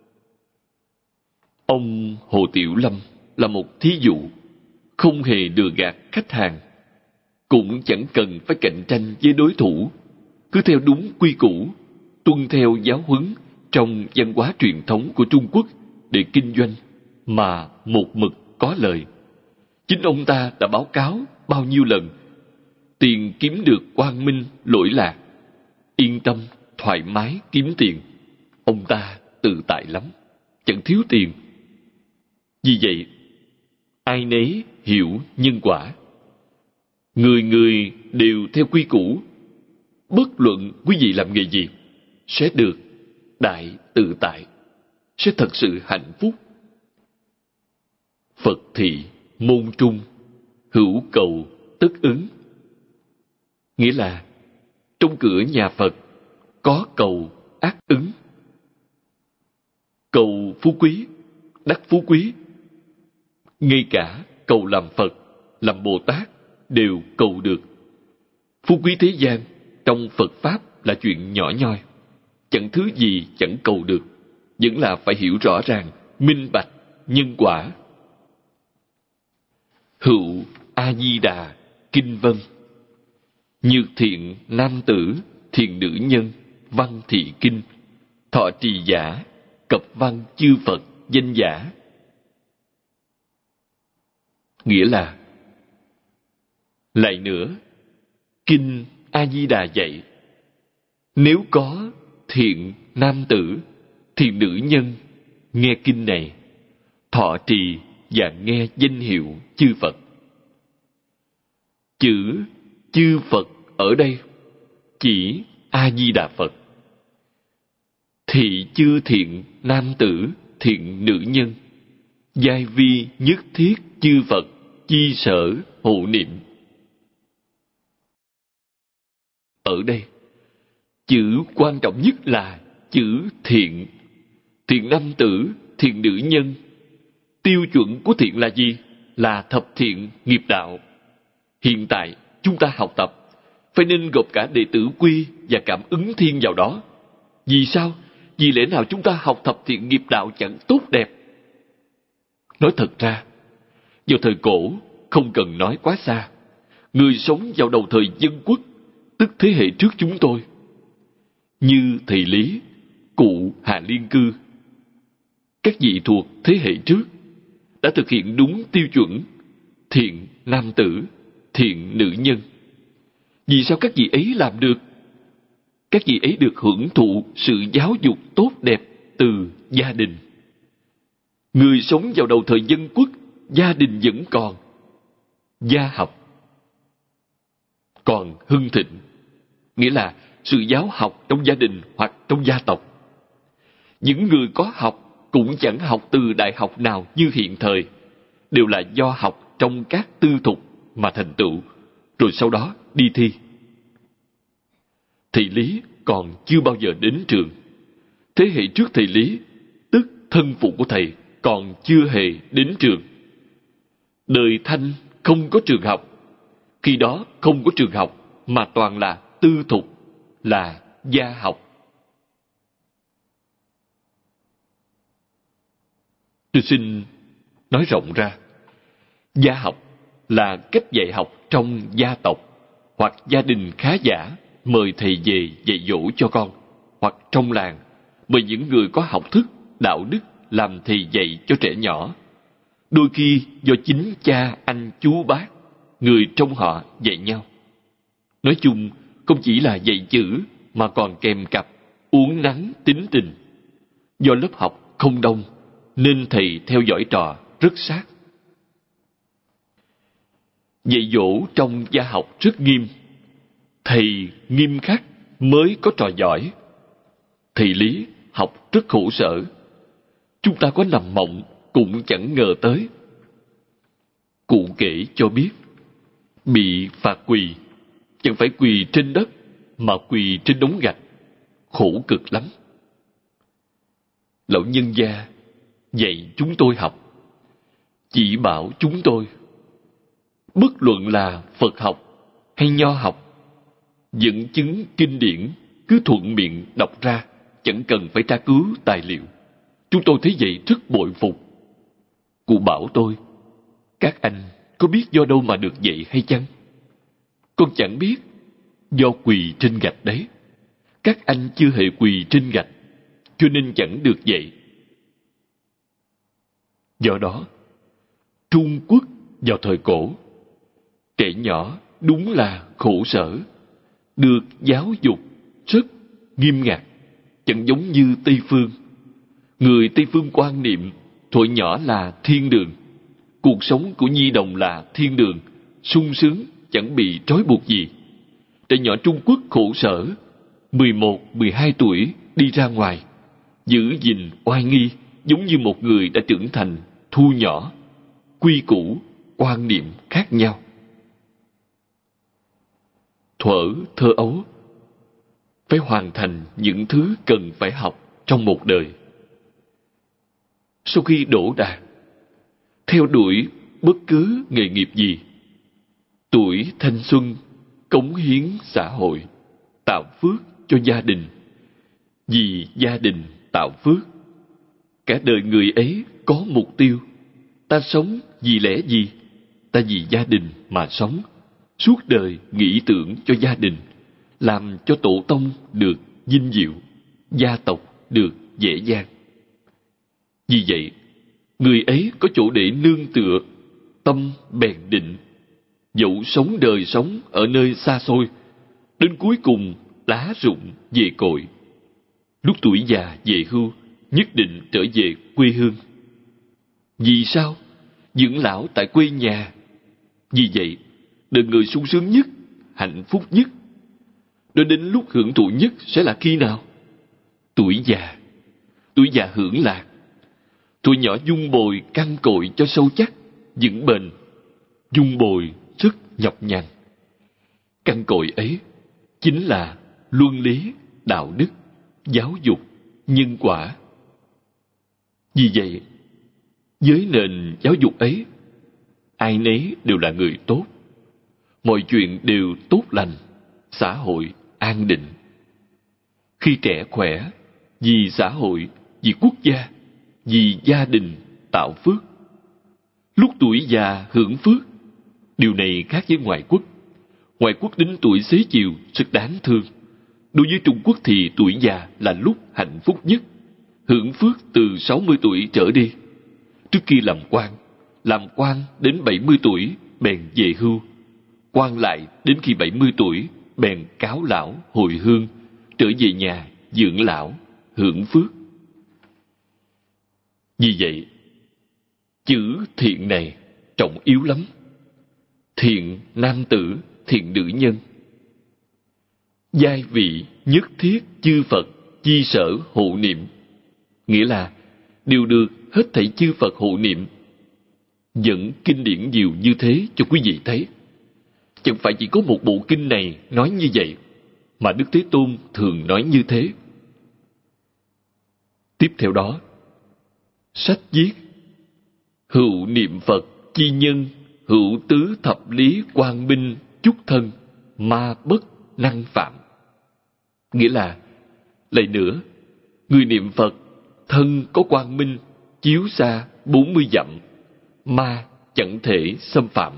Ông Hồ Tiểu Lâm là một thí dụ, không hề lừa gạt khách hàng, cũng chẳng cần phải cạnh tranh với đối thủ, cứ theo đúng quy củ, tuân theo giáo huấn trong văn hóa truyền thống của Trung Quốc để kinh doanh mà một mực có lời. Chính ông ta đã báo cáo bao nhiêu lần, tiền kiếm được quang minh lỗi lạc, yên tâm thoải mái kiếm tiền. Ông ta tự tại lắm, chẳng thiếu tiền. Vì vậy, ai nấy hiểu nhân quả. Người người đều theo quy củ, bất luận quý vị làm nghề gì, sẽ được đại tự tại, sẽ thật sự hạnh phúc. Phật thị môn trung, hữu cầu tất ứng. Nghĩa là, trong cửa nhà Phật, có cầu ác ứng. Cầu phú quý, đắc phú quý. Ngay cả cầu làm Phật, làm Bồ Tát đều cầu được. Phú quý thế gian trong Phật Pháp là chuyện nhỏ nhoi, chẳng thứ gì chẳng cầu được, vẫn là phải hiểu rõ ràng, minh bạch, nhân quả. Hữu A-di-đà Kinh Vân. Nhược thiện nam tử, thiện nữ nhân, văn thị kinh, thọ trì giả, cập văn chư Phật danh giả. Nghĩa là, lại nữa, Kinh A-di-đà dạy, nếu có thiện nam tử, thiện nữ nhân nghe kinh này, thọ trì và nghe danh hiệu chư Phật. Chữ chư Phật ở đây chỉ A-di-đà Phật. Thị chư thiện nam tử, thiện nữ nhân, giai vi nhất thiết chư Phật, chi sở hộ niệm. Ở đây, chữ quan trọng nhất là chữ thiện. Thiện nam tử, thiện nữ nhân. Tiêu chuẩn của thiện là gì? Là thập thiện nghiệp đạo. Hiện tại, chúng ta học tập, phải nên gộp cả đệ tử quy và cảm ứng thiên vào đó. Vì sao? Vì lẽ nào chúng ta học thập thiện nghiệp đạo chẳng tốt đẹp? Nói thật ra, vào thời cổ, không cần nói quá xa, người sống vào đầu thời Dân Quốc, tức thế hệ trước chúng tôi, như thầy Lý, cụ Hà Liên Cư, các vị thuộc thế hệ trước đã thực hiện đúng tiêu chuẩn thiện nam tử, thiện nữ nhân. Vì sao các vị ấy làm được? Các vị ấy được hưởng thụ sự giáo dục tốt đẹp từ gia đình. Người sống vào đầu thời Dân Quốc, gia đình vẫn còn, gia học còn hưng thịnh, nghĩa là sự giáo học trong gia đình hoặc trong gia tộc. Những người có học cũng chẳng học từ đại học nào như hiện thời, đều là do học trong các tư thục mà thành tựu, rồi sau đó đi thi. Thầy Lý còn chưa bao giờ đến trường. Thế hệ trước thầy Lý, tức thân phụ của thầy, còn chưa hề đến trường. Đời Thanh không có trường học. Khi đó không có trường học, mà toàn là tư thục, là gia học. Tôi xin nói rộng ra, gia học là cách dạy học trong gia tộc hoặc gia đình khá giả mời thầy về dạy dỗ cho con, hoặc trong làng mời những người có học thức, đạo đức làm thầy dạy cho trẻ nhỏ. Đôi khi do chính cha, anh, chú, bác, người trong họ dạy nhau. Nói chung, không chỉ là dạy chữ mà còn kèm cặp uốn nắn tính tình. Do lớp học không đông nên thầy theo dõi trò rất sát. Dạy dỗ trong gia học rất nghiêm. Thầy nghiêm khắc mới có trò giỏi. Thầy Lý học rất khổ sở. Chúng ta có nằm mộng cũng chẳng ngờ tới. Cụ kể cho biết, bị phạt quỳ, chẳng phải quỳ trên đất mà quỳ trên đống gạch, khổ cực lắm. Lão nhân gia dạy chúng tôi học, chỉ bảo chúng tôi, bất luận là Phật học hay Nho học, dẫn chứng kinh điển cứ thuận miệng đọc ra, chẳng cần phải tra cứu tài liệu. Chúng tôi thấy vậy rất bội phục. Cụ bảo tôi, các anh có biết do đâu mà được vậy hay chăng? Con chẳng biết, do quỳ trên gạch đấy. Các anh chưa hề quỳ trên gạch, cho nên chẳng được vậy. Do đó, Trung Quốc vào thời cổ, trẻ nhỏ đúng là khổ sở, được giáo dục rất nghiêm ngặt, chẳng giống như Tây Phương. Người Tây Phương quan niệm thuở nhỏ là thiên đường, cuộc sống của nhi đồng là thiên đường, sung sướng, chẳng bị trói buộc gì. Trẻ nhỏ Trung Quốc khổ sở, mười một, mười hai tuổi đi ra ngoài, giữ gìn oai nghi, giống như một người đã trưởng thành, thu nhỏ, quy củ, quan niệm khác nhau. Thuở thơ ấu, phải hoàn thành những thứ cần phải học trong một đời. Sau khi đỗ đạt, theo đuổi bất cứ nghề nghiệp gì, tuổi thanh xuân cống hiến xã hội, tạo phước cho gia đình, vì gia đình tạo phước. Cả đời người ấy có mục tiêu, ta sống vì lẽ gì? Ta vì gia đình mà sống, suốt đời nghĩ tưởng cho gia đình, làm cho tổ tông được vinh diệu, gia tộc được dễ dàng. Vì vậy, người ấy có chỗ để nương tựa, tâm bèn định, dẫu sống đời sống ở nơi xa xôi, đến cuối cùng lá rụng về cội. Lúc tuổi già về hưu, nhất định trở về quê hương. Vì sao? Dưỡng lão tại quê nhà. Vì vậy, đời người sung sướng nhất, hạnh phúc nhất, rồi đến lúc hưởng thụ nhất sẽ là khi nào? Tuổi già. Tuổi già hưởng lạc. Tuổi nhỏ dung bồi căn cội cho sâu chắc, vững bền. Dung bồi rất nhọc nhằn. Căn cội ấy chính là luân lý, đạo đức, giáo dục, nhân quả. Vì vậy, với nền giáo dục ấy, ai nấy đều là người tốt. Mọi chuyện đều tốt lành, xã hội an định. Khi trẻ khỏe, vì xã hội, vì quốc gia, vì gia đình tạo phước. Lúc tuổi già hưởng phước. Điều này khác với ngoại quốc. Ngoại quốc đến tuổi xế chiều rất đáng thương. Đối với Trung Quốc thì tuổi già là lúc hạnh phúc nhất, hưởng phước từ sáu mươi tuổi trở đi. Trước khi làm quan, làm quan đến bảy mươi tuổi bèn về hưu, quan lại đến khi bảy mươi tuổi bèn cáo lão hồi hương, trở về nhà dưỡng lão, hưởng phước. Vì vậy, chữ thiện này trọng yếu lắm. Thiện nam tử, thiện nữ nhân. Giai vị nhất thiết chư Phật chi sở hộ niệm. Nghĩa là đều được hết thảy chư Phật hộ niệm. Dẫn kinh điển nhiều như thế cho quý vị thấy. Chẳng phải chỉ có một bộ kinh này nói như vậy, mà Đức Thế Tôn thường nói như thế. Tiếp theo đó, sách viết: hữu niệm Phật chi nhân, hữu tứ thập lý quang minh chúc thân, ma bất năng phạm. Nghĩa là, lại nữa, người niệm Phật, thân có quang minh, chiếu xa bốn mươi dặm, ma chẳng thể xâm phạm.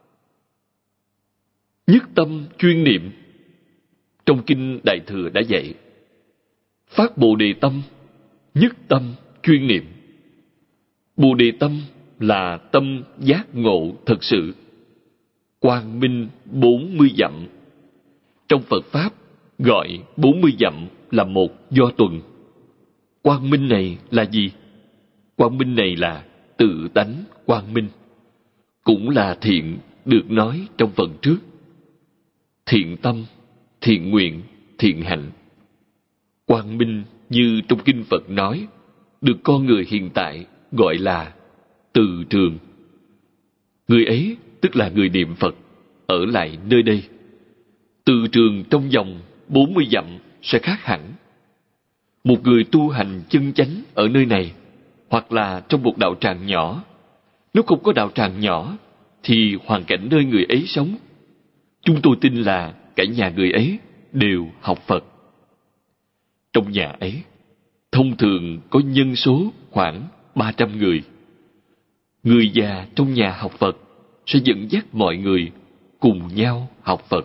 Nhất tâm chuyên niệm. Trong kinh Đại Thừa đã dạy, phát Bồ Đề tâm, nhất tâm chuyên niệm. Bồ Đề tâm là tâm giác ngộ thật sự, quang minh bốn mươi dặm. Trong Phật Pháp gọi bốn mươi dặm là một do tuần. Quang minh này là gì? Quang minh này là tự tánh quang minh, cũng là thiện được nói trong phần trước. Thiện tâm, thiện nguyện, thiện hạnh. Quang minh như trong kinh Phật nói, được con người hiện tại gọi là từ trường. Người ấy tức là người niệm Phật, ở lại nơi đây. Từ trường trong vòng bốn mươi dặm sẽ khác hẳn. Một người tu hành chân chánh ở nơi này, hoặc là trong một đạo tràng nhỏ. Nếu không có đạo tràng nhỏ, thì hoàn cảnh nơi người ấy sống, Chúng tôi tin là cả nhà người ấy đều học Phật. Trong nhà ấy, thông thường có nhân số khoảng ba trăm người. Người già trong nhà học Phật sẽ dẫn dắt mọi người cùng nhau học Phật.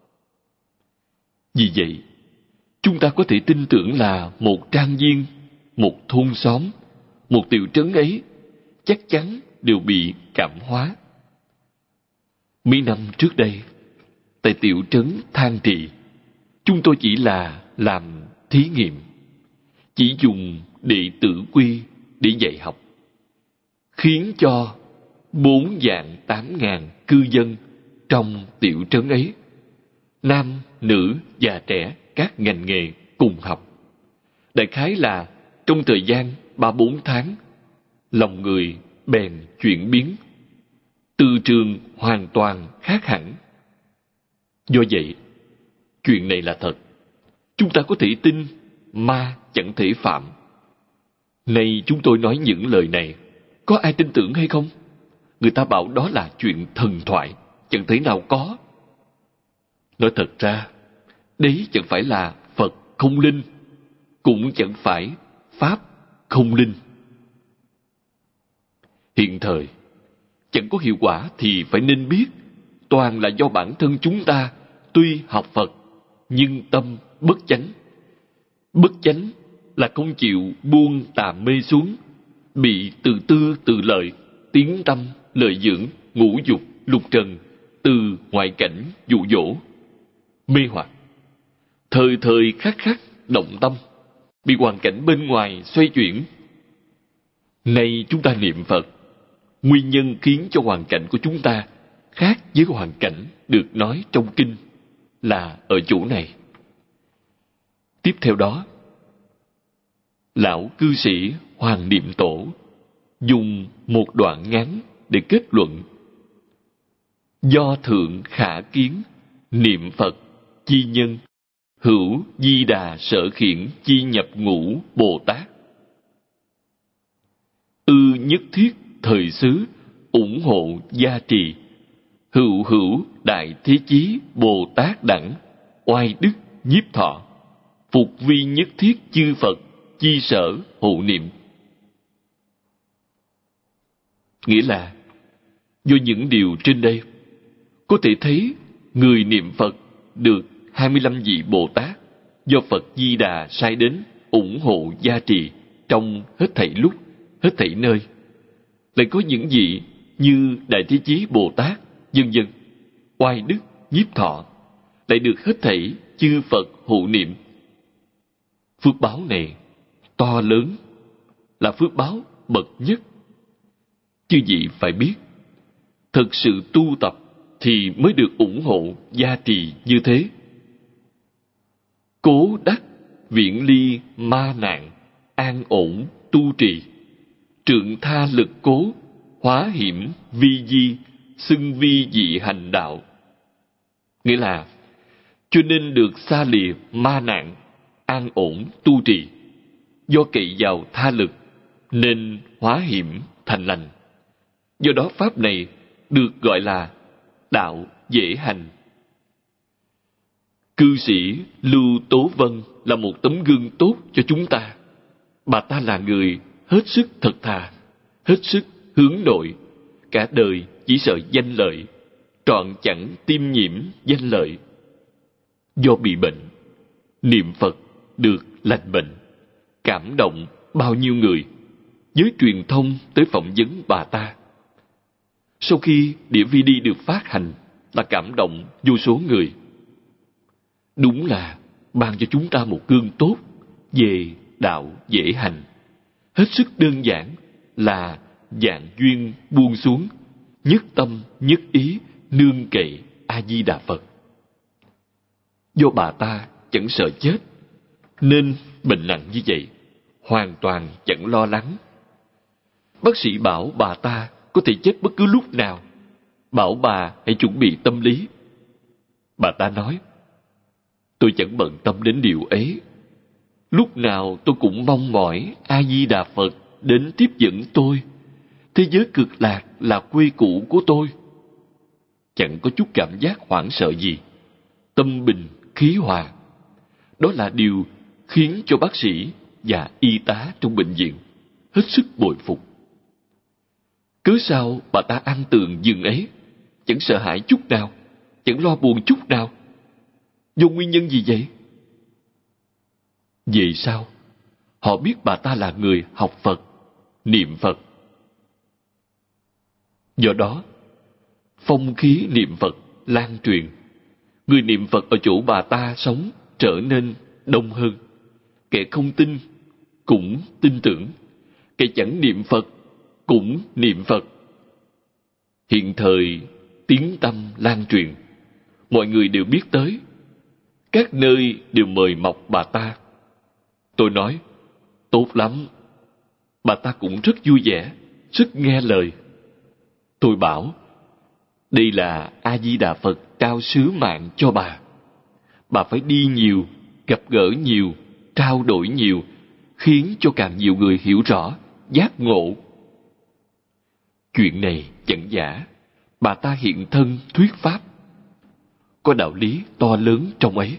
Vì vậy, chúng ta có thể tin tưởng là một trang viên, một thôn xóm, một tiểu trấn ấy chắc chắn đều bị cảm hóa. Mấy năm trước đây, tại tiểu trấn Thang Trì, chúng tôi chỉ là làm thí nghiệm, chỉ dùng đệ tử quy để dạy học, khiến cho bốn vạn tám ngàn cư dân trong tiểu trấn ấy, nam, nữ, già trẻ, các ngành nghề cùng học. Đại khái là trong thời gian ba bốn tháng, lòng người bèn chuyển biến, từ trường hoàn toàn khác hẳn. Do vậy, chuyện này là thật. Chúng ta có thể tin, ma chẳng thể phạm. Nay chúng tôi nói những lời này, có ai tin tưởng hay không? Người ta bảo đó là chuyện thần thoại, chẳng thể nào có. Nói thật ra, đấy chẳng phải là Phật không linh, cũng chẳng phải Pháp không linh. Hiện thời, chẳng có hiệu quả thì phải nên biết, toàn là do bản thân chúng ta tuy học Phật, nhưng tâm bất chánh. Bất chánh là không chịu buông tà mê xuống, bị từ tư tự lợi, tiếng tâm, lợi dưỡng, ngũ dục, lục trần, từ ngoại cảnh dụ dỗ, mê hoặc. Thời thời khắc khắc động tâm, bị hoàn cảnh bên ngoài xoay chuyển. Nay chúng ta niệm Phật, nguyên nhân khiến cho hoàn cảnh của chúng ta khác với hoàn cảnh được nói trong kinh là ở chỗ này. Tiếp theo đó, lão cư sĩ Hoàng Niệm Tổ dùng một đoạn ngắn để kết luận: do thượng khả kiến, niệm Phật chi nhân, hữu di đà sở khiển chi nhập ngũ Bồ Tát. Ư nhất thiết thời xứ, ủng hộ gia trì, hữu hữu đại thế chí Bồ Tát đẳng, oai đức nhiếp thọ, phục vi nhất thiết chư Phật chi sở hộ niệm. Nghĩa là, do những điều trên đây, có thể thấy người niệm Phật được hai mươi lăm vị Bồ Tát do Phật Di Đà sai đến ủng hộ gia trì trong hết thảy lúc, hết thảy nơi. Lại có những vị như Đại Thế Chí Bồ Tát, vân vân, oai đức nhiếp thọ, lại được hết thảy chư Phật hộ niệm. Phước báo này to lớn, là phước báo bậc nhất. Chư vị phải biết, thực sự tu tập thì mới được ủng hộ gia trì như thế. Cố đắc viễn ly ma nạn, an ổn tu trì, trượng tha lực cố, hóa hiểm vi di, xưng vi dị hành đạo. Nghĩa là, cho nên được xa lìa ma nạn, an ổn tu trì, do cậy vào tha lực nên hóa hiểm thành lành. Do đó pháp này được gọi là đạo dễ hành. Cư sĩ Lưu Tố Vân là một tấm gương tốt cho chúng ta. Bà ta là người hết sức thật thà, hết sức hướng nội, cả đời chỉ sợ danh lợi, trọn chẳng tiêm nhiễm danh lợi. Do bị bệnh, niệm Phật được lành bệnh, cảm động bao nhiêu người. Giới truyền thông tới phỏng vấn bà ta. Sau khi đĩa vê đê được phát hành, là cảm động vô số người. Đúng là ban cho chúng ta một gương tốt về đạo dễ hành. Hết sức đơn giản là dạng duyên buông xuống, nhất tâm nhất ý nương cậy A Di Đà Phật. Do bà ta chẳng sợ chết, nên bệnh nặng như vậy hoàn toàn chẳng lo lắng. Bác sĩ bảo bà ta có thể chết bất cứ lúc nào, bảo bà hãy chuẩn bị tâm lý. Bà ta nói, tôi chẳng bận tâm đến điều ấy. Lúc nào tôi cũng mong mỏi A Di Đà Phật đến tiếp dẫn tôi. Thế giới cực lạc là quê cũ của tôi. chẳng có chút cảm giác hoảng sợ gì. Tâm bình, khí hòa. Đó là điều khiến cho bác sĩ và y tá trong bệnh viện hết sức bội phục. Cớ sao bà ta an tường dường ấy, chẳng sợ hãi chút nào, chẳng lo buồn chút nào? Do nguyên nhân gì vậy? Về sau, họ biết bà ta là người học Phật, niệm Phật. Do đó, phong khí niệm Phật lan truyền. Người niệm Phật ở chỗ bà ta sống trở nên đông hơn. Kẻ không tin cũng tin tưởng, kẻ chẳng niệm Phật cũng niệm Phật. Hiện thời tiếng tăm lan truyền, mọi người đều biết tới. Các nơi đều mời mọc bà ta. Tôi nói, tốt lắm. Bà ta cũng rất vui vẻ, rất nghe lời. Tôi bảo, đây là A-di-đà Phật trao sứ mạng cho bà. Bà phải đi nhiều, gặp gỡ nhiều, trao đổi nhiều, khiến cho càng nhiều người hiểu rõ, giác ngộ. Chuyện này chẳng giả, bà ta hiện thân thuyết pháp. Có đạo lý to lớn trong ấy.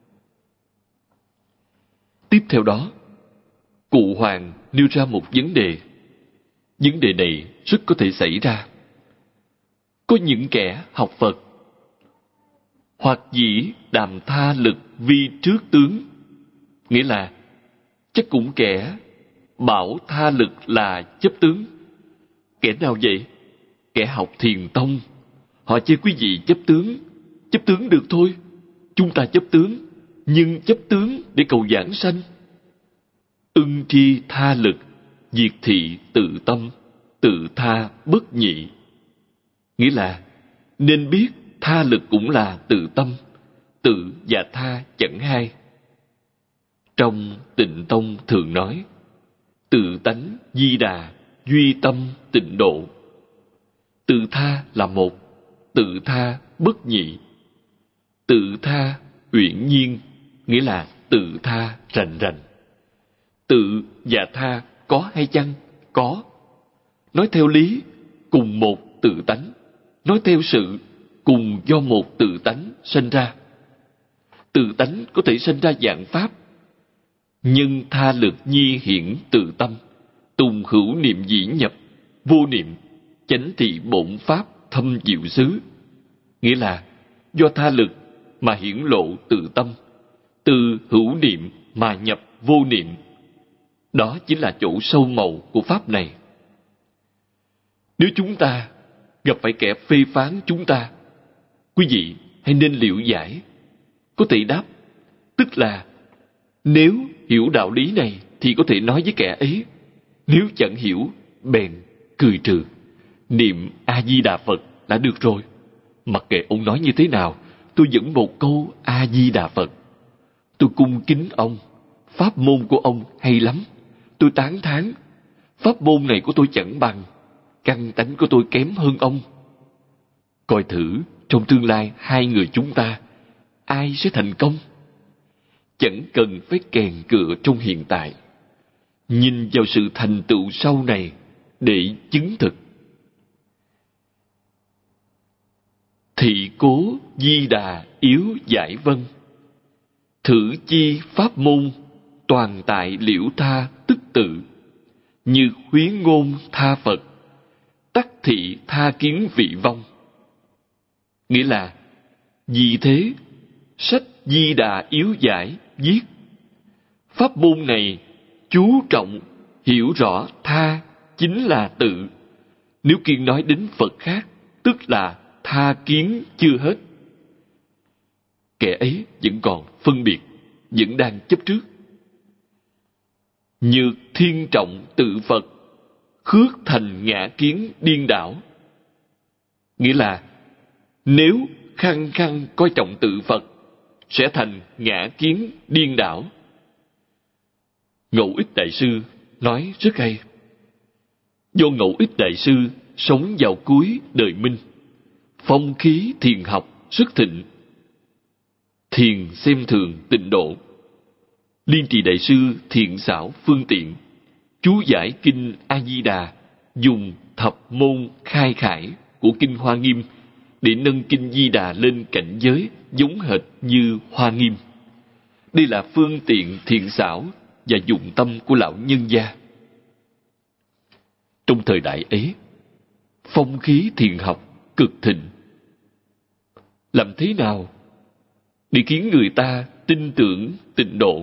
Tiếp theo đó, cụ Hoàng nêu ra một vấn đề. Vấn đề này rất có thể xảy ra. Có những kẻ học Phật, hoặc dĩ đàm tha lực vi trước tướng, nghĩa là chắc cũng kẻ bảo tha lực là chấp tướng. Kẻ nào vậy? Kẻ học thiền tông. Họ chê quý vị chấp tướng. Chấp tướng được thôi, chúng ta chấp tướng, nhưng chấp tướng để cầu giảng sanh. Ưng tri tha lực, diệt thị tự tâm, tự tha bất nhị. Nghĩa là nên biết tha lực cũng là tự tâm, tự và tha chẳng hai. Trong Tịnh Tông thường nói, tự tánh di đà, duy tâm tịnh độ. Tự tha là một, tự tha bất nhị. Tự tha uyển nhiên, nghĩa là tự tha rành rành. Tự và tha có hay chăng? Có. Nói theo lý, cùng một tự tánh. Nói theo sự, cùng do một tự tánh sinh ra. Tự tánh có thể sinh ra dạng pháp. Nhưng tha lực nhi hiển tự tâm, tùng hữu niệm dĩ nhập, vô niệm, chánh thị bổn pháp thâm diệu xứ. Nghĩa là do tha lực mà hiển lộ tự tâm, từ hữu niệm mà nhập vô niệm. Đó chính là chỗ sâu màu của pháp này. Nếu chúng ta gặp phải kẻ phê phán chúng ta, quý vị hãy nên liệu giải. Có thể đáp, tức là nếu hiểu đạo lý này thì có thể nói với kẻ ấy. Nếu chẳng hiểu, bèn cười trừ, niệm A-di-đà Phật đã được rồi. Mặc kệ ông nói như thế nào, tôi vẫn một câu A-di-đà Phật. Tôi cung kính ông, pháp môn của ông hay lắm. Tôi tán thán, pháp môn này của tôi chẳng bằng, căn tánh của tôi kém hơn ông. Coi thử, trong tương lai hai người chúng ta, ai sẽ thành công? Chẳng cần phải kèn cựa trong hiện tại. Nhìn vào sự thành tựu sau này để chứng thực. Thị cố di đà yếu giải vân, thử chi pháp môn toàn tại liễu tha tức tự, như khuyến ngôn tha Phật, tắc thị tha kiến vị vong. Nghĩa là, vì thế, sách Di Đà Yếu Giải viết, pháp môn này chú trọng hiểu rõ tha chính là tự. Nếu kiên nói đến Phật khác, tức là tha kiến chưa hết. Kẻ ấy vẫn còn phân biệt, vẫn đang chấp trước. Nhược thiên trọng tự Phật, khước thành ngã kiến điên đảo. Nghĩa là, nếu khăng khăng coi trọng tự Phật, sẽ thành ngã kiến điên đảo. Ngẫu Ích Đại Sư nói rất hay. Do Ngẫu Ích Đại Sư sống vào cuối đời Minh, phong khí thiền học rất thịnh. Thiền xem thường tịnh độ. Liên Trì Đại Sư thiện xảo phương tiện, chú giải kinh A Di Đà dùng thập môn khai khải của kinh Hoa Nghiêm để nâng kinh Di Đà lên cảnh giới giống hệt như Hoa Nghiêm. Đây là phương tiện thiện xảo và dụng tâm của lão nhân gia. Trong thời đại ấy, phong khí thiền học cực thịnh. Làm thế nào để khiến người ta tin tưởng tịnh độ?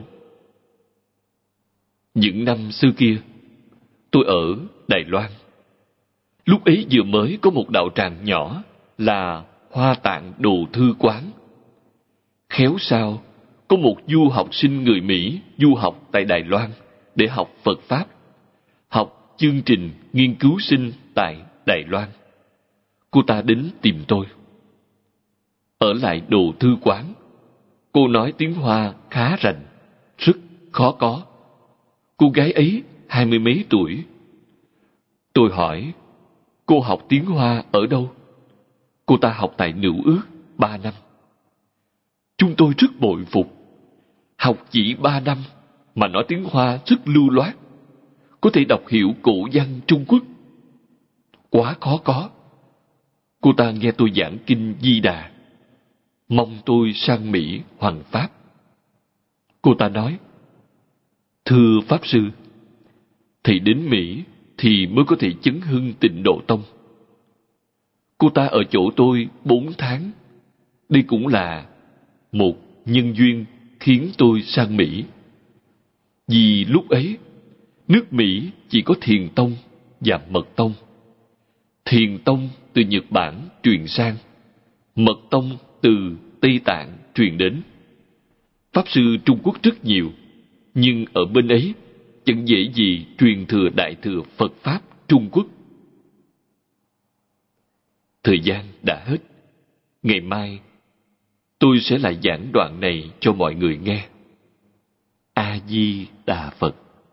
Những năm xưa kia, tôi ở Đài Loan. Lúc ấy vừa mới có một đạo tràng nhỏ là Hoa Tạng Đồ Thư Quán. Khéo sao, có một du học sinh người Mỹ du học tại Đài Loan để học Phật Pháp, học chương trình nghiên cứu sinh tại Đài Loan. Cô ta đến tìm tôi. Ở lại Đồ Thư Quán, cô nói tiếng Hoa khá rành, rất khó có. Cô gái ấy hai mươi mấy tuổi. Tôi hỏi, cô học tiếng Hoa ở đâu? Cô ta học tại Nữ Ước ba năm. Chúng tôi rất bội phục. Học chỉ ba năm mà nói tiếng Hoa rất lưu loát, có thể đọc hiểu cổ văn Trung Quốc. Quá khó có. Cô ta nghe tôi giảng kinh Di Đà, mong tôi sang Mỹ hoằng pháp. Cô ta nói, thưa Pháp Sư, thầy đến Mỹ thì mới có thể chấn hưng Tịnh Độ Tông. Cô ta ở chỗ tôi bốn tháng. Đây cũng là một nhân duyên khiến tôi sang Mỹ. Vì lúc ấy, nước Mỹ chỉ có Thiền Tông và Mật Tông. Thiền Tông từ Nhật Bản truyền sang, Mật Tông từ Tây Tạng truyền đến. Pháp sư Trung Quốc rất nhiều, nhưng ở bên ấy chẳng dễ gì truyền thừa Đại thừa Phật Pháp Trung Quốc. Thời gian đã hết. Ngày mai, tôi sẽ lại giảng đoạn này cho mọi người nghe. A-di-đà Phật.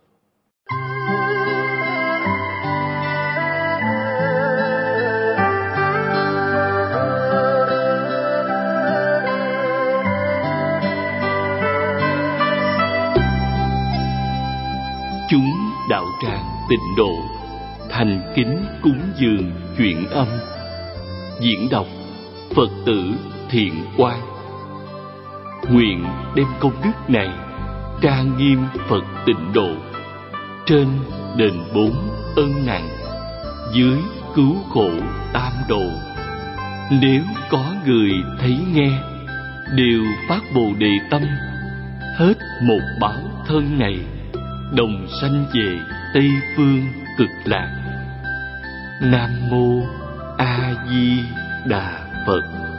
Chúng đạo tràng Tịnh Độ thành kính cúng dường chuyển âm. Diễn đọc Phật tử Thiện Quang. Nguyện đem công đức này trang nghiêm Phật Tịnh Độ, trên đền bốn ân nặng, dưới cứu khổ tam độ. Nếu có người thấy nghe, đều phát Bồ Đề tâm, hết một báo thân này, đồng sanh về Tây Phương Cực Lạc. Nam Mô A Di Đà Phật.